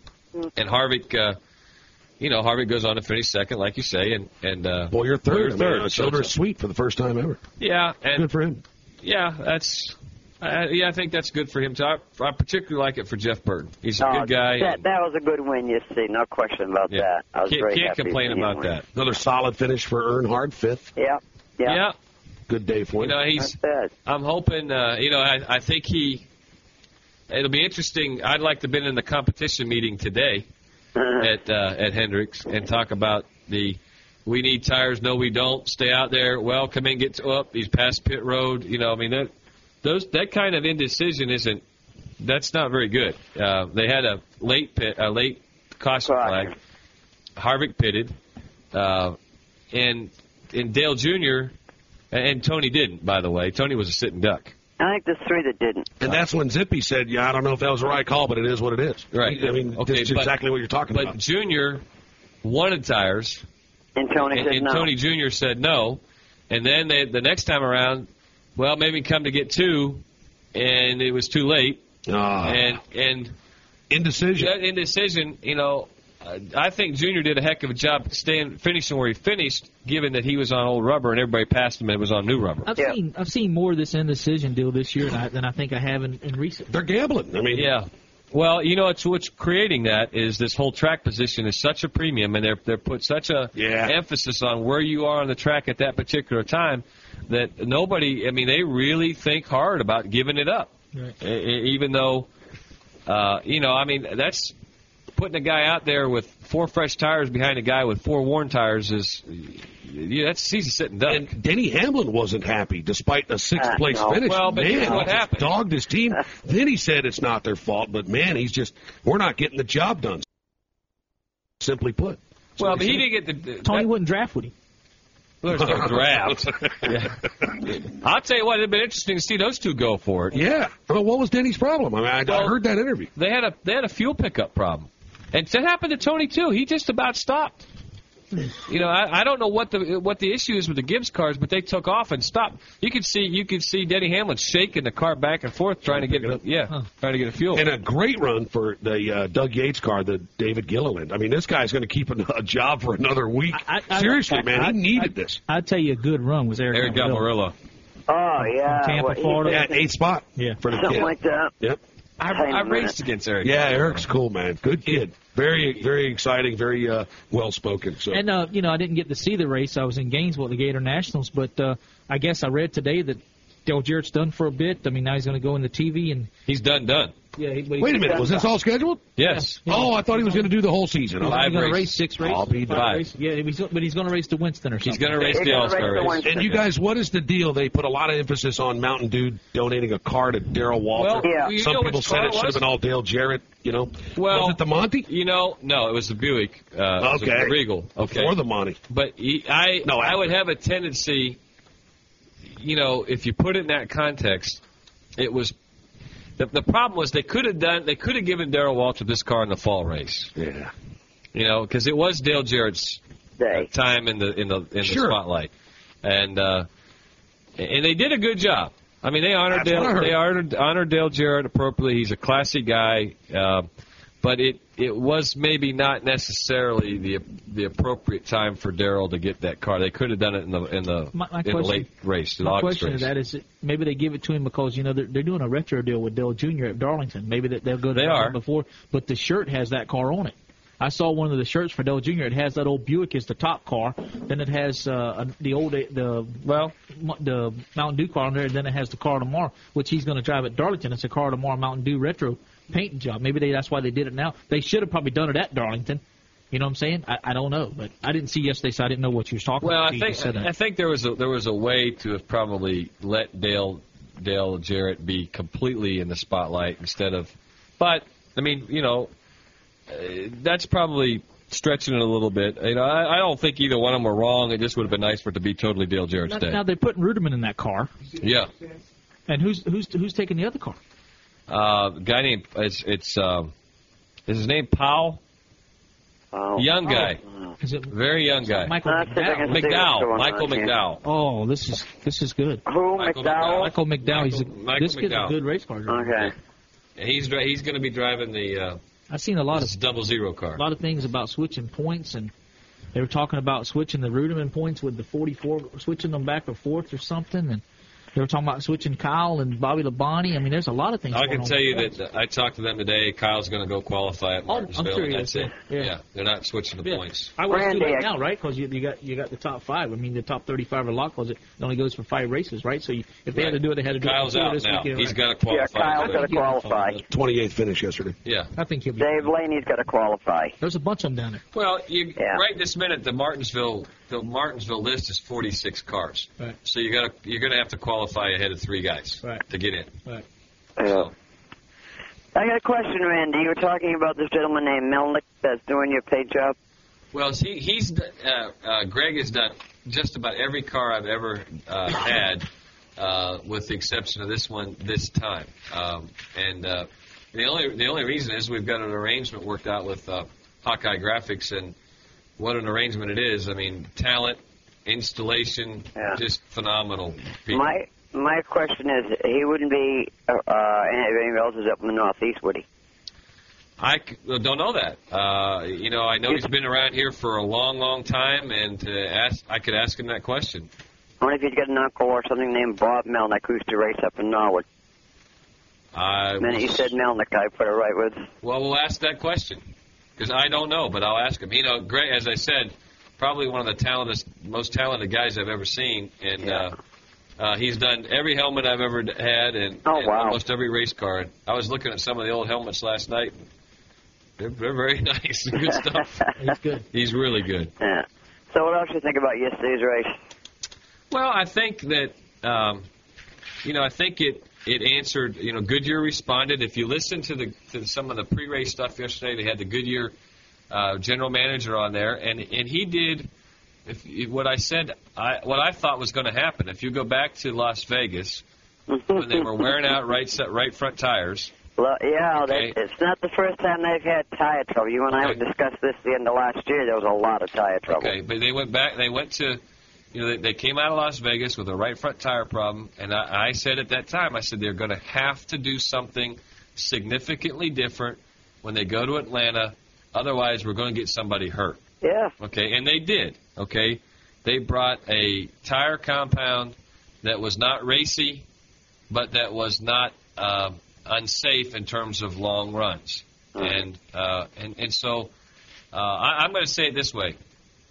and Harvick. Uh, you know, Harvick goes on to finish second, like you say, and and uh, Boy, you're third. Boyer I mean, third. uh, So Childress it's- sweet for the first time ever. yeah, and Good for him. yeah, that's. Uh, yeah, I think that's good for him too. I, I particularly like it for Jeff Burton. He's a Oh, good guy. That, that was a good win yesterday, no question about Yeah. that. I was Can't, very can't happy complain to see him about win. that. Another solid finish for Earnhardt, fifth. Yeah, yeah. Yeah, Good day for you him. know Not he's. bad. I'm hoping. Uh, you know, I, I think he. It'll be interesting. I'd like to have been in the competition meeting today at uh, at Hendricks and talk about the. We need tires. No, we don't. Stay out there. Well, come in, get to, up. He's past pit road. You know, I mean that. Those that kind of indecision isn't. That's not very good. Uh, they had a late pit, a late caution flag. Harvick pitted, uh, and and Dale Junior and Tony didn't. By the way, Tony was a sitting duck. I think there's three that didn't. And that's when Zippy said, yeah, I don't know if that was the right call, but it is what it is. Right. I mean, Okay, that's but- exactly what you're talking But about. Junior wanted tires, And Tony and, said and no. Tony Junior said no. And then they, the next time around, well, maybe come to get two, and it was too late. Ah, And and indecision. that indecision, you know, uh, I think Junior did a heck of a job staying finishing where he finished, given that he was on old rubber and everybody passed him and it was on new rubber. I've Yeah. seen I've seen more of this indecision deal this year than I, than I think I have in, in recent. They're gambling. I mean, Yeah. Well, you know, it's what's creating that is this whole track position is such a premium, and they're they're put such a Yeah. emphasis on where you are on the track at that particular time that nobody. I mean, they really think hard about giving it up, Right. E- e- even though, uh, you know, I mean, that's putting a guy out there with four fresh tires behind a guy with four worn tires is. Yeah, that's he's a sitting duck. And Denny Hamlin wasn't happy despite a sixth Uh, place no. finish. Well, but man, here's what he just happened. dogged his team. Then he said it's not their fault, but man, he's just we're not getting the job done. Simply put. Well, but he didn't get the. Tony that, wouldn't draft with him. There's no draft. Yeah. I'll tell you what, it'd been interesting to see those two go for it. Yeah. Well, what was Denny's problem? I mean, I, Well, I heard that interview. They had a they had a fuel pickup problem, and that happened to Tony too. He just about stopped. You know, I, I don't know what the what the issue is with the Gibbs cars, but they took off and stopped. You could see you could see Denny Hamlin shaking the car back and forth trying to get it, yeah, huh. trying to get a fuel. And a great run for the uh, Doug Yates car, the David Gilliland. I mean, this guy's going to keep a, a job for another week. I, I, Seriously, I, man, I, he needed I, this. I'd tell you a good run was Eric, Eric Almirola. Oh, yeah. Tampa, What, Florida. Yeah, eighth spot. Yeah. for the Something kid. like that. Yep. I, I raced against Eric. Yeah, Eric's cool, man. Good kid. Very, very exciting. Very uh, well spoken. So. And, uh, you know, I didn't get to see the race. I was in Gainesville at the Gator Nationals, but uh, I guess I read today that Dale Jarrett's done for a bit. I mean, now he's going to go into T V. and He's done, done. Yeah, he, Wait a minute. Was this all scheduled? Yes. Yeah. Oh, I thought he was going to do the whole season. He's Five going to races. race six races. I'll be Five five. races. Yeah, he's, but he's going to race to Winston or something. He's going to race He's the gonna All-Star race the race. Winston. And you guys, what is the deal? They put a lot of emphasis on Mountain Dew donating a car to Darrell Walter. Well, Yeah. you Some know people which said car it should have was? been all Dale Jarrett. You know, Well, was it the Monty? You know, no, it was the Buick. Uh, it was Okay. the Regal. Okay. Before the Monty. But he, I, No, I after. would have a tendency, you know, if you put it in that context, it was the, the problem was they could have done, they could have given Darrell Walter this car in the fall race, Yeah. you know, because it was Dale Jarrett's Day. time in the in the in Sure. the spotlight, and uh, and they did a good job. I mean, they honored That's what I Dale. heard. They honored honored Dale Jarrett appropriately. He's a classy guy, uh, but it it was maybe not necessarily the the appropriate time for Darrell to get that car. They could have done it in the in the My- my in the question- late race, the My August question race. to that is that maybe they give it to him because, you know, they're, they're doing a retro deal with Dale Junior at Darlington. Maybe that they'll go to They Darlington are. before, but the shirt has that car on it. I saw one of the shirts for Dale Junior It has that old Buick as the top car. Then it has uh, the old the well the Mountain Dew car on there. And then it has the car tomorrow, which he's going to drive at Darlington. It's a car tomorrow Mountain Dew retro paint job. Maybe they, that's why they did it now. They should have probably done it at Darlington. You know what I'm saying? I, I don't know, but I didn't see yesterday, so I didn't know what you was talking Well, about. I You think just said that. I think there was a there was a way to have probably let Dale Dale Jarrett be completely in the spotlight instead of, but I mean, you know, uh, that's probably stretching it a little bit. You know, I, I don't think either one of them were wrong. It just would have been nice for it to be totally Dale Jarrett's Now, day. now they're putting Ruderman in that car, Yeah, and who's who's who's taking the other car? uh, guy named it's it's um, is his name Powell? Oh. Young guy, Is it very young guy. Michael Let's see if I McDowell? can see what's McDowell, going Michael on here. McDowell. Oh, this is this is good. Who, Michael McDowell? Michael McDowell. He's a, Michael this kid's a McDowell. good race car driver. Okay. And he's dri- he's going to be driving the uh, I've seen a lot this of double zero car. a lot of things about switching points, and they were talking about switching the Ruderman points with the forty-four, switching them back or forth or something, and they were talking about switching Kyle and Bobby Labonte. I mean, there's a lot of things. I going can on tell with you points. that uh, I talked to them today. Kyle's going to go qualify at Oh, I'm Martinsville, sure and he that's is, it. yeah. they're not switching the Yeah. points. I would do Randy, that I- now, right? Because you, you got you got the top five. I mean, the top thirty-five are locked because it only goes for five races, right? So you, if they had to Right. do it, they had to do Kyle's it before out this now. weekend. He's right? got to Yeah, qualify. Kyle's today. got to qualify. twenty-eighth finish yesterday. Yeah. I think he'll be. Dave Laney's got to qualify. There's a bunch of them down there. Well, you, Yeah. right this minute, the Martinsville the Martinsville list is forty-six cars. Right. So you got to you're going to have to qualify ahead of three guys Right. to get in. Right. Yeah. I got a question, Randy. You were talking about this gentleman named Melnick that's doing your paint job. Well, he, he's d- uh, uh, Greg has done just about every car I've ever uh, had, uh, with the exception of this one this time. Um, and uh, the only the only reason is we've got an arrangement worked out with uh, Hawkeye Graphics, and what an arrangement it is. I mean, talent, installation, Yeah. just phenomenal people. My my question is, he wouldn't be uh, uh, any relatives up in the Northeast, would he? I c- well, don't know that. Uh, you know, I know he's been around here for a long, long time, and to ask, I could ask him that question. I wonder if he'd got an uncle or something named Bob Melnick who used to race up in Norwood. I The minute you was- said Melnick, I put it right with. Well, we'll ask that question because I don't know, but I'll ask him. You know, Greg, as I said, probably one of the talented, most talented guys I've ever seen, and Yeah. uh, uh, he's done every helmet I've ever d- had, and, Oh, and wow. almost every race car. I was looking at some of the old helmets last night. They're, they're very nice, good stuff. He's good. He's really good. Yeah. So what else do you think about yesterday's race? Well, I think that, um, you know, I think it it answered. You know, Goodyear responded. If you listen to the to some of the pre-race stuff yesterday, they had the Goodyear uh, general manager on there, and and he did if, if what I said, I, what I thought was going to happen. If you go back to Las Vegas when they were wearing out right set, right front tires. Well, yeah, Okay. that, it's not the first time they've had tire trouble. You and I Okay. discussed this at the end of last year. There was a lot of tire trouble. Okay, but they went back. They went to, you know, they, they came out of Las Vegas with a right front tire problem, and I, I said at that time, I said they're going to have to do something significantly different when they go to Atlanta. Otherwise, we're going to get somebody hurt. Yeah. Okay, and they did. Okay, they brought a tire compound that was not racy, but that was not um, unsafe in terms of long runs. And uh, and and so uh, I, I'm going to say it this way.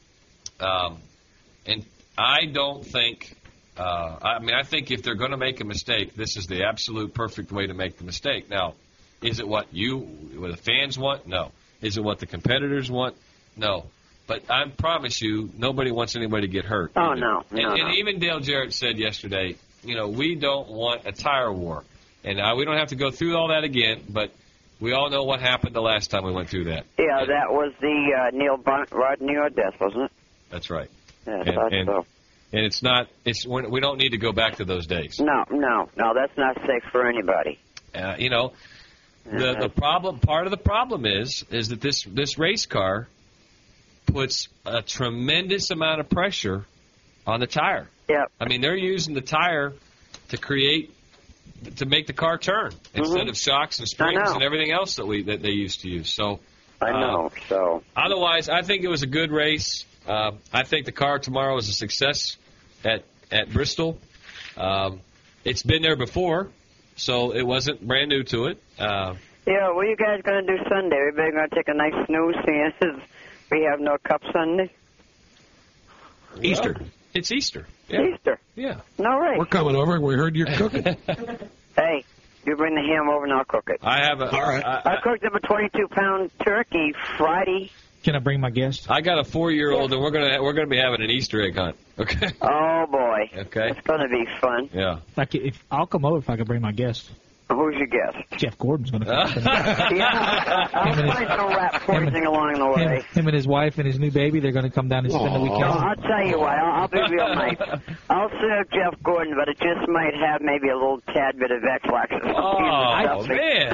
Um, and I don't think. Uh, I mean, I think if they're going to make a mistake, this is the absolute perfect way to make the mistake. Now, is it what you, what the fans want? No. Is it what the competitors want? No. But I promise you, nobody wants anybody to get hurt. Oh, either. no. And, no, and no. even Dale Jarrett said yesterday, you know, we don't want a tire war. And uh, we don't have to go through all that again, but we all know what happened the last time we went through that. Yeah, that was the uh, Neil Bon- Rodney or death, wasn't it? That's right. Yeah, I And- thought and- so. And it's not, it's we're- we don't need to go back to those days. No, no, no, that's not safe for anybody. Uh, you know, the Uh-huh. the problem, part of the problem is, is that this this race car puts a tremendous amount of pressure on the tire. Yep. I mean, they're using the tire to create, to make the car turn instead of shocks and springs know. and everything else that we that they used to use. So, I know, uh, so. otherwise, I think it was a good race. Uh, I think the car tomorrow is a success at at Bristol. Um, it's been there before, so it wasn't brand new to it. Uh, Yeah, what are you guys going to do Sunday? Everybody going to take a nice snooze seeing as we have no Cup Sunday? Easter. Well, it's Easter. Yeah. Easter. Yeah. No race. We're coming over. We heard you're cooking. Hey, you bring the ham over and I'll cook it. I have a. All right. I, I cooked up a twenty-two pound turkey Friday. Can I bring my guest? I got a four-year-old, and we're gonna we're gonna be having an Easter egg hunt. Okay. Oh, boy. Okay. It's going to be fun. Yeah. If I could, if, I'll come over if I could bring my guest. Who's your guest? Jeff Gordon's going to come. Yeah, I'll find some rat poisoning along the way. Him, him and his wife and his new baby, they're going to come down and spend the Well, weekend. I'll tell you what, I'll, I'll be real nice. I'll serve Jeff Gordon, but it just might have maybe a little tad bit of X-Lax or something. Oh man.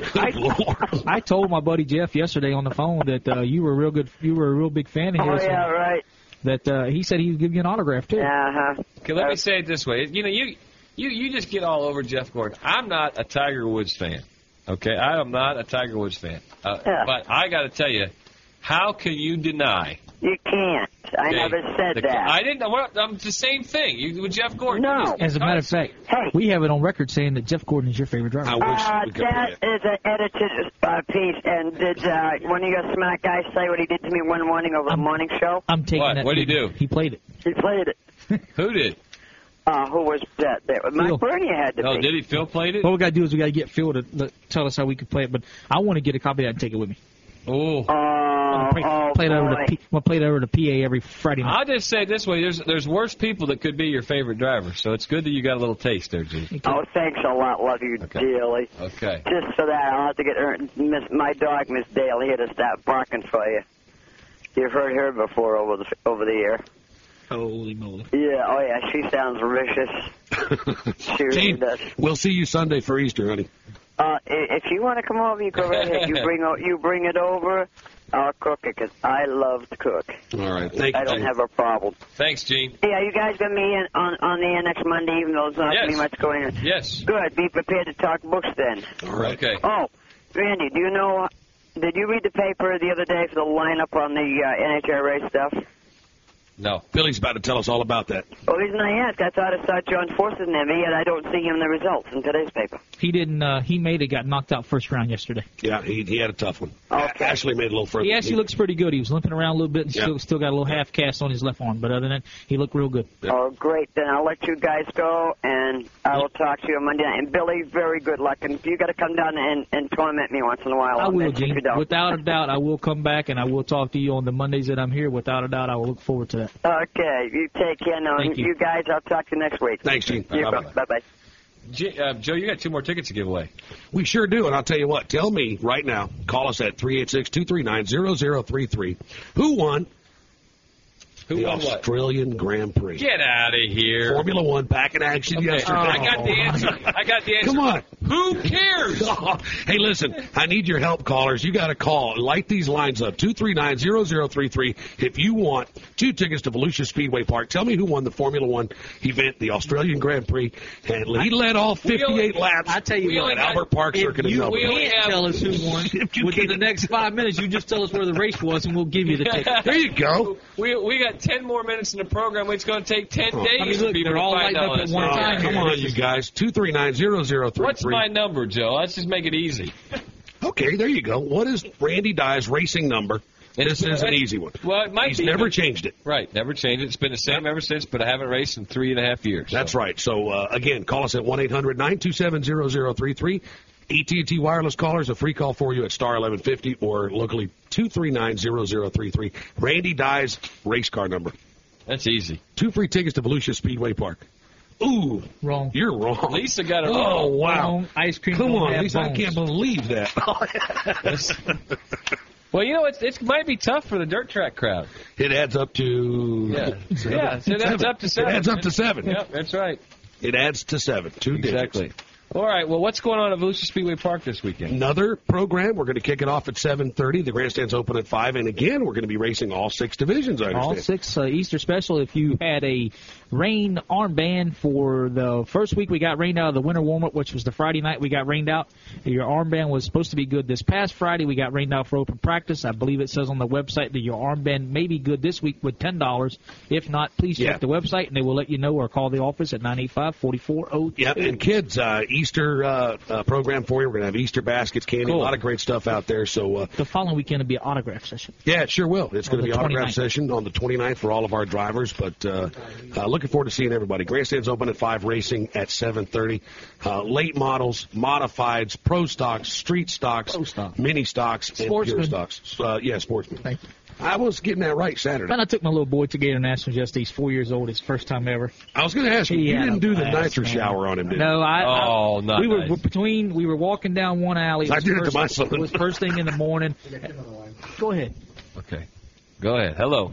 I, I told my buddy Jeff yesterday on the phone that uh, you were a real good, you were a real big fan of Oh, his. yeah, and right. That uh, he said he would give you an autograph too. Uh-huh. Okay, let me say it this way. You know, you you you just get all over Jeff Gordon. I'm not a Tiger Woods fan. Okay, I am not a Tiger Woods fan. Uh, Yeah. But I got to tell you, how can you deny? You can't. I okay, never said the, that. I didn't. Well, I'm the same thing. You with Jeff Gordon. No. You just- As a matter of fact, Hey. we have it on record saying that Jeff Gordon is your favorite driver. I wish Uh, we could that play it. is an edited uh, piece. And did uh, one of your smart guys say what he did to me one morning over the I'm- morning show? I'm taking What? that. What'd he do? He played it. He played it. Who did? Uh, who was that? There? Mike Phil. Bernier had to No, be. did he? Phil played it. What we got to do is we got to get Phil to let, tell us how we could play it. But I want to get a copy of that and take it with me. Oh. Oh, Play, oh play it over boy. the P, we'll play it over the P A every Friday night. I'll just say it this way: there's there's worse people that could be your favorite driver. So it's good that you got a little taste there, G. Oh, thanks a lot. Love you Okay. dearly. Okay. Just for that, I'll have to get her, Miss, my dog, Miss Dale, here to start barking for you. You've heard her before over the over the air. Holy moly! Yeah, oh yeah, she sounds vicious. She really Gene, does. we'll see you Sunday for Easter, honey. Uh, i- if you want to come over, you go right ahead. You bring o- you bring it over. I'll cook it 'cause I love to cook. All right. Thank I you. don't Gene. have a problem. Thanks, Gene. Yeah, you guys got me in on on the air next Monday, even though there's not Yes. really much going on. Yes. Good. Be prepared to talk books then. All right. Okay. Oh, Randy, do you know? Did you read the paper the other day for the lineup on the uh, N H R A stuff? No. Billy's about to tell us all about that. Well, the reason I asked, I thought I saw John Forster's name, yet I don't see him in the results in today's paper. He didn't. Uh, he made it. Got knocked out first round yesterday. Yeah, he he had a tough one. Okay. Ashley made it a little further. He actually looks pretty good. He was limping around a little bit and Yeah. still still got a little half cast on his left arm. But other than that, he looked real good. Yeah. Oh, great. Then I'll let you guys go, and I will talk to you on Monday night. And Billy, very good luck. And you got to come down and, and torment me once in a while. I on will, this, if Gene. you don't. Without a doubt, I will come back and I will talk to you on the Mondays that I'm here. Without a doubt, I will look forward to that. Okay, you take care now. Thank you. guys, I'll talk to you next week. Thanks, Gene. You Bye-bye. Bye bye. J- uh, Joe, you got two more tickets to give away. We sure do, and I'll tell you what. Tell me right now. Call us at three eight six, two three nine, zero zero three three. Who won Who the won what? Australian Grand Prix? Get out of here. Formula One back in action Okay, yesterday. I got the answer. I got the answer. Come on. Who cares? Hey, listen, I need your help, callers. You got to call. Light these lines up. two three nine, zero zero three three if you want two tickets to Volusia Speedway Park. Tell me who won the Formula One event, the Australian Grand Prix. And he led all fifty-eight laps. I tell you We what, only at Albert Park Circuit in you Melbourne. can't have- tell us who won. Within the next five minutes, you just tell us where the race was, and we'll give you the ticket. There you go. We we got ten more minutes in the program. It's going to take ten Oh. days I mean, for look, people they're to all find lighting out up what at it's one about. time. Come on, you guys. two three nine, zero zero three three. What's my number, Joe? Let's just make it easy. Okay, there you go. What is Randy Dye's racing number? This is an easy one. Well, it might He's be. never but- changed it. Right, never changed it. It's been the same ever since, but I haven't raced in three and a half years. That's so. right. So, uh, again, call us at one eight hundred nine two seven zero zero three three. A T and T Wireless callers, a free call for you at star eleven fifty or locally two three nine, zero zero three three. Randy Dye's race car number. That's easy. Two free tickets to Volusia Speedway Park. Ooh, Wrong. you're wrong. Lisa got it Oh, wrong. wow. Wrong. Ice cream. Come don't on, have Lisa, I bones. can't believe that. Well, you know, it's, it might be tough for the dirt track crowd. It adds up to... Yeah, yeah. So it adds up to seven. It adds up to seven. Yep, that's right. It adds to seven. Two Exactly. digits. All right. Well, what's going on at Volusia Speedway Park this weekend? Another program. We're going to kick it off at seven thirty. The grandstands open at five. And again, we're going to be racing all six divisions, I understand. All six uh, Easter special. If you had a rain armband for the first week, we got rained out of the winter warm-up, which was the Friday night we got rained out. Your armband was supposed to be good this past Friday. We got rained out for open practice. I believe it says on the website that your armband may be good this week with ten dollars. If not, please check Yeah. the website, and they will let you know, or call the office at nine eight five, four four zero two. Yep, and kids, uh, Easter uh, uh, program for you. We're going to have Easter baskets, candy, Cool. a lot of great stuff out there. So, uh, The following weekend will be an autograph session. yeah, it sure will. It's On going to the be an autograph twenty-ninth. session on the twenty-ninth for all of our drivers. But uh, uh, looking forward to seeing everybody. Grandstands open at five, racing at seven thirty. Uh, late models, modifieds, pro stocks, street stocks, Pro stock. mini stocks, and Sportsman. pure stocks. Uh, yeah, sportsman. Thank you. I was getting that right Saturday. And I took my little boy to Gator Nationals yesterday. He's four years old. His first time ever. I was going to ask you, He you had didn't a do the blast, nitro man. shower on him, did you? No, I. Oh, I, not we were nice. were between. We were walking down one alley. It I was did it to first, my son. It was first thing in the morning. Go ahead. Okay. Go ahead. Hello.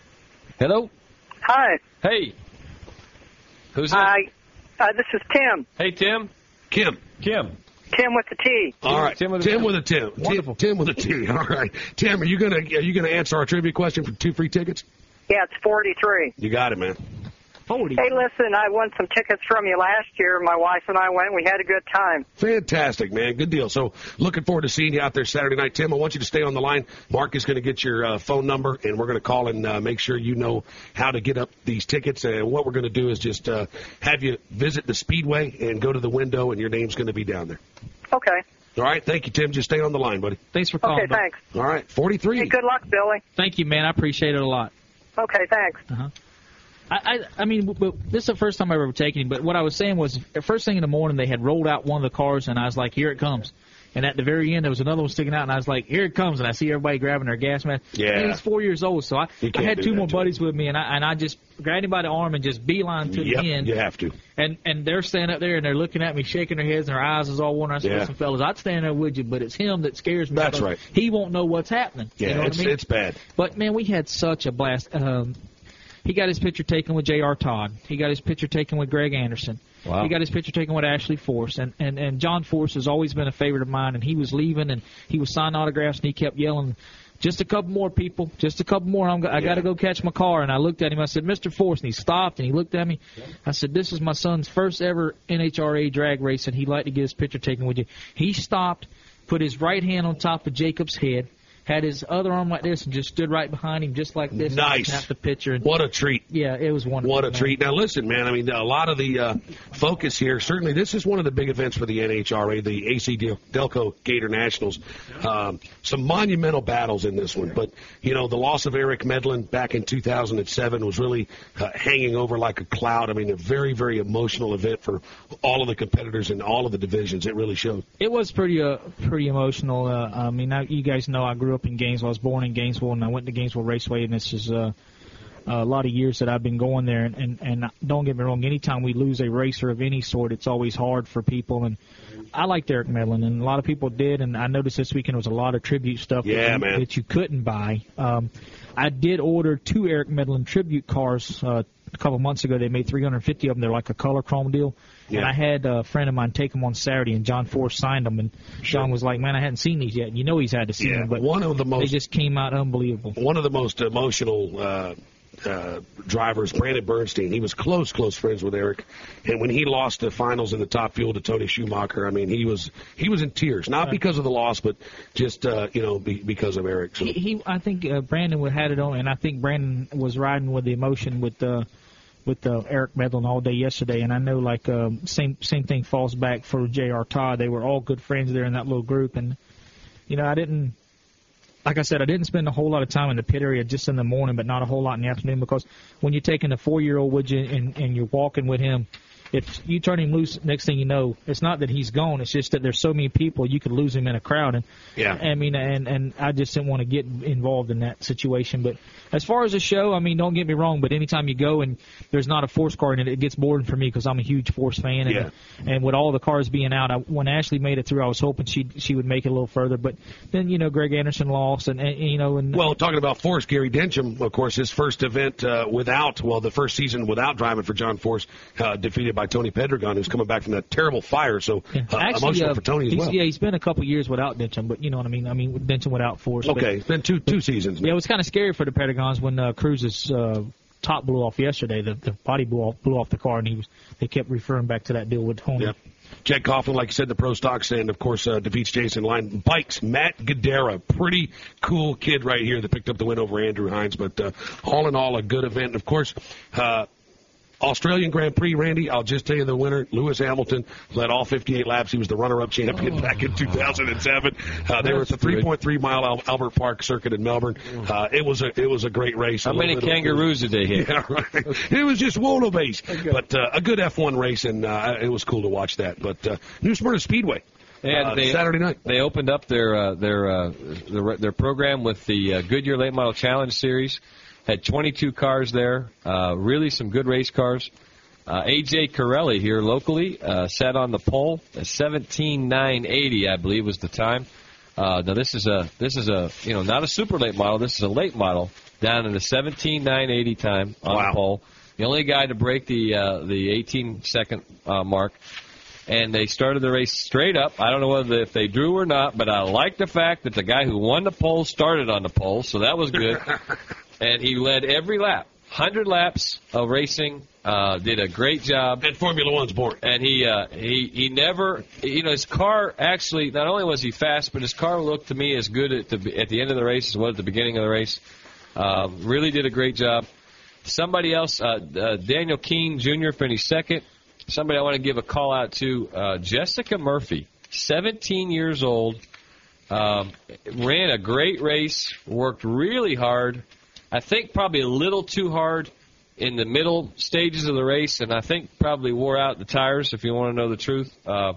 Hello. Hi. Hey. Who's that? Hi. Uh, this is Tim. Hey, Tim. Kim. Kim. Tim with the T. All right, Tim with a Tim T. with a Tim. Tim, Tim with a T. All right, Tim, are you gonna are you gonna answer our trivia question for two free tickets? Yeah, it's forty-three. You got it, man. forty. Hey, listen, I won some tickets from you last year. My wife and I went. We had a good time. Fantastic, man. Good deal. So, looking forward to seeing you out there Saturday night, Tim. I want you to stay on the line. Mark is going to get your uh, phone number, and we're going to call and uh, make sure you know how to get up these tickets. And what we're going to do is just uh, have you visit the Speedway and go to the window, and your name's going to be down there. Okay. All right. Thank you, Tim. Just stay on the line, buddy. Thanks for calling. Okay, bud. thanks. All right. forty-three. Hey, good luck, Billy. Thank you, man. I appreciate it a lot. Okay, thanks. Uh-huh. I, I, I mean, w- w- this is the first time I've ever taken him, but what I was saying was, the first thing in the morning, they had rolled out one of the cars, and I was like, here it comes. And at the very end, there was another one sticking out, and I was like, here it comes. And I see everybody grabbing their gas mask. Yeah. And he's four years old, so I, You I can't had do two that more to him. buddies with me, and I, and I just grabbed him by the arm and just beeline to Yep, the end. you have to. And and they're standing up there, and they're looking at me, shaking their heads, and their eyes is all wondering. I said, Yeah. listen, fellas, I'd stand there with you, but it's him that scares me. That's because right. He won't know what's happening. Yeah, you know it's what I mean? it's bad. But, man, we had such a blast. Um, he got his picture taken with J R. Todd. He got his picture taken with Greg Anderson. Wow. He got his picture taken with Ashley Force. And, and, and John Force has always been a favorite of mine, and he was leaving, and he was signing autographs, and he kept yelling, just a couple more people, just a couple more. I'm, I got to go catch my car. And I looked at him. I said, Mister Force. And he stopped, and he looked at me. I said, this is my son's first ever N H R A drag race, and he'd like to get his picture taken with you. He stopped, put his right hand on top of Jacob's head, had his other arm like this, and just stood right behind him just like this. Nice. And snapped the picture. And, What a treat. yeah, it was wonderful. What a man. treat. Now, listen, man, I mean, a lot of the uh, focus here, certainly this is one of the big events for the N H R A, the A C Del- Delco Gator Nationals. Um, some monumental battles in this one. But, you know, the loss of Eric Medlin back in two thousand seven was really uh, hanging over like a cloud. I mean, a very, very emotional event for all of the competitors in all of the divisions. It really showed. It was pretty uh, pretty emotional. Uh, I mean, I, you guys know I grew up in Gainesville. I was born in Gainesville, and I went to Gainesville Raceway, and this is uh, uh, a lot of years that I've been going there. And, and, and don't get me wrong, anytime we lose a racer of any sort, it's always hard for people. And I liked Eric Medlin, and a lot of people did. And I noticed this weekend was a lot of tribute stuff yeah, that, you, man. that you couldn't buy. Um, I did order two Eric Medlin tribute cars uh, a couple months ago. They made three hundred fifty of them. They're like a color chrome deal. Yeah. And I had a friend of mine take them on Saturday, and John Force signed them. And sure. John was like, man, I hadn't seen these yet. And you know he's had to see yeah, them. But one of the most, they just came out unbelievable. One of the most emotional uh, uh, drivers, Brandon Bernstein, he was close, close friends with Eric. And when he lost the finals in the top fuel to Tony Schumacher, I mean, he was he was in tears. Not right. because of the loss, but just, uh, you know, be, because of Eric. So. He, he, I think uh, Brandon had it on, and I think Brandon was riding with the emotion with uh, with uh, Eric Medlin all day yesterday, and I know like uh, same same thing falls back for J R. Todd. They were all good friends there in that little group, and you know I didn't, like I said, I didn't spend a whole lot of time in the pit area just in the morning, but not a whole lot in the afternoon, because when you're taking a four-year-old with you and, and you're walking with him, if you turn him loose, next thing you know, it's not that he's gone. It's just that there's so many people, you could lose him in a crowd. And yeah, I mean, and and I just didn't want to get involved in that situation. But as far as the show, I mean, don't get me wrong, but anytime you go and there's not a Force car in it, it gets boring for me because I'm a huge Force fan. And, yeah. and with all the cars being out, I, when Ashley made it through, I was hoping she she would make it a little further. But then, you know, Greg Anderson lost, and, and you know, and well, talking about Force, Gary Dencham, of course, his first event uh, without, well, the first season without driving for John Force, uh, defeated by Tony Pedregon, who's coming back from that terrible fire. So yeah. uh, Actually, emotional uh, for Tony as he's, well. Yeah, he's been a couple years without Dencham, but you know what I mean. I mean, Dencham without Force. Okay, but, it's been two two seasons now. Yeah, it was kind of scary for the Pedregons when uh, Cruz's uh, top blew off yesterday. The, the body blew off, blew off the car, and he was they kept referring back to that deal with Tony. Yep. Jed Coughlin, like you said, the pro stock stand, of course, uh, defeats Jason Line. Bikes, Matt Guidera, pretty cool kid right here that picked up the win over Andrew Hines. But uh, all in all, a good event. Of course, uh, Australian Grand Prix, Randy, I'll just tell you the winner, Lewis Hamilton, led all fifty-eight laps. He was the runner-up champion oh. back in two thousand seven. Uh, they were at the three point three mile Al- Albert Park circuit in Melbourne. Uh, it was a it was a great race. How many kangaroos did they hit? Yeah, right. It was just wallabies. Okay. But uh, a good F one race, and uh, it was cool to watch that. But uh, New Smyrna Speedway. And uh, they, Saturday night. They opened up their uh, their, uh, their their program with the uh, Goodyear Late Model Challenge Series. Had twenty-two cars there. Uh, really some good race cars. Uh, A J Corelli here locally uh, sat on the pole. seventeen nine eighty, I believe, was the time. Uh, now this is a this is a you know not a super late model. This is a late model down in the seventeen nine eighty time on wow. the pole. The only guy to break the uh, the eighteen second uh, mark. And they started the race straight up. I don't know whether if they drew or not, but I like the fact that the guy who won the pole started on the pole, so that was good. And he led every lap. one hundred laps of racing, uh, did a great job. And Formula One's boring. And he, uh, he, he never, you know, his car actually, not only was he fast, but his car looked to me as good at the, at the end of the race as well as at the beginning of the race. Uh, really did a great job. Somebody else, uh, uh, Daniel Keene Junior finished second. Somebody I want to give a call out to, uh, Jessica Murphy, seventeen years old, um, ran a great race, worked really hard. I think probably a little too hard in the middle stages of the race, and I think probably wore out the tires, if you want to know the truth. Uh,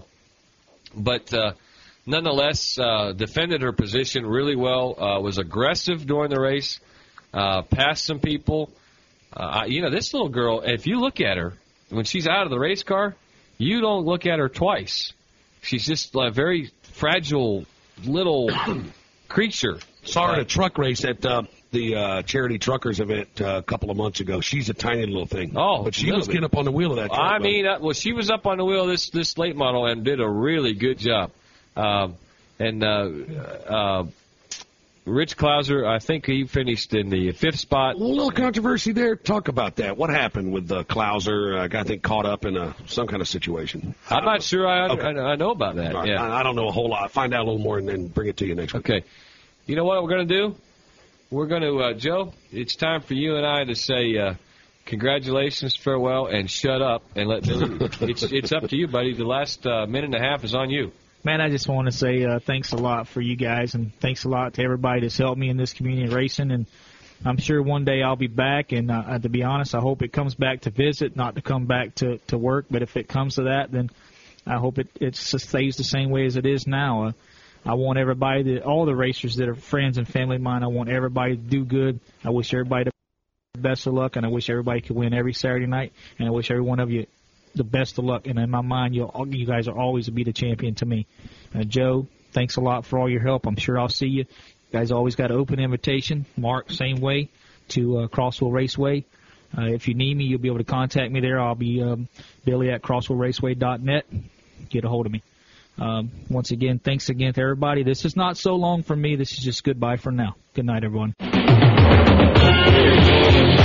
but uh, nonetheless, uh, defended her position really well, uh, was aggressive during the race, uh, passed some people. Uh, you know, this little girl, if you look at her, when she's out of the race car, you don't look at her twice. She's just a very fragile little creature. Saw her in a truck race at uh, the uh, charity truckers event uh, a couple of months ago. She's a tiny little thing. Oh, but she was getting up on the wheel of that truck. I mean, uh, well, she was up on the wheel of this this late model and did a really good job. Um, and uh, uh, Rich Klauser, I think he finished in the fifth spot. A little controversy there. Talk about that. What happened with uh, Klauser? Uh, I think caught up in a, some kind of situation. I'm not know. sure I, okay. I I know about that. Right. Yeah, I, I don't know a whole lot. Find out a little more and then bring it to you next week. Okay. You know what we're going to do? We're going to, uh, Joe, it's time for you and I to say uh, congratulations, farewell, and shut up and let Billy. it's, it's up to you, buddy. The last uh, minute and a half is on you. Man, I just want to say uh, thanks a lot for you guys, and thanks a lot to everybody that's helped me in this community racing. And I'm sure one day I'll be back, and uh, to be honest, I hope it comes back to visit, not to come back to, to work. But if it comes to that, then I hope it, it stays the same way as it is now. Uh, I want everybody, to, all the racers that are friends and family of mine, I want everybody to do good. I wish everybody to Best of luck, and I wish everybody could win every Saturday night, and I wish every one of you the best of luck. And in my mind, you you guys are always to be the champion to me. Uh, Joe, thanks a lot for all your help. I'm sure I'll see you. You guys always got an open invitation. Mark, same way, to uh, Crossville Raceway. Uh, if you need me, you'll be able to contact me there. I'll be um, Billy at crossville raceway dot net. Get a hold of me. Um, once again, thanks again to everybody. This is not so long for me. This is just goodbye for now. Good night, everyone.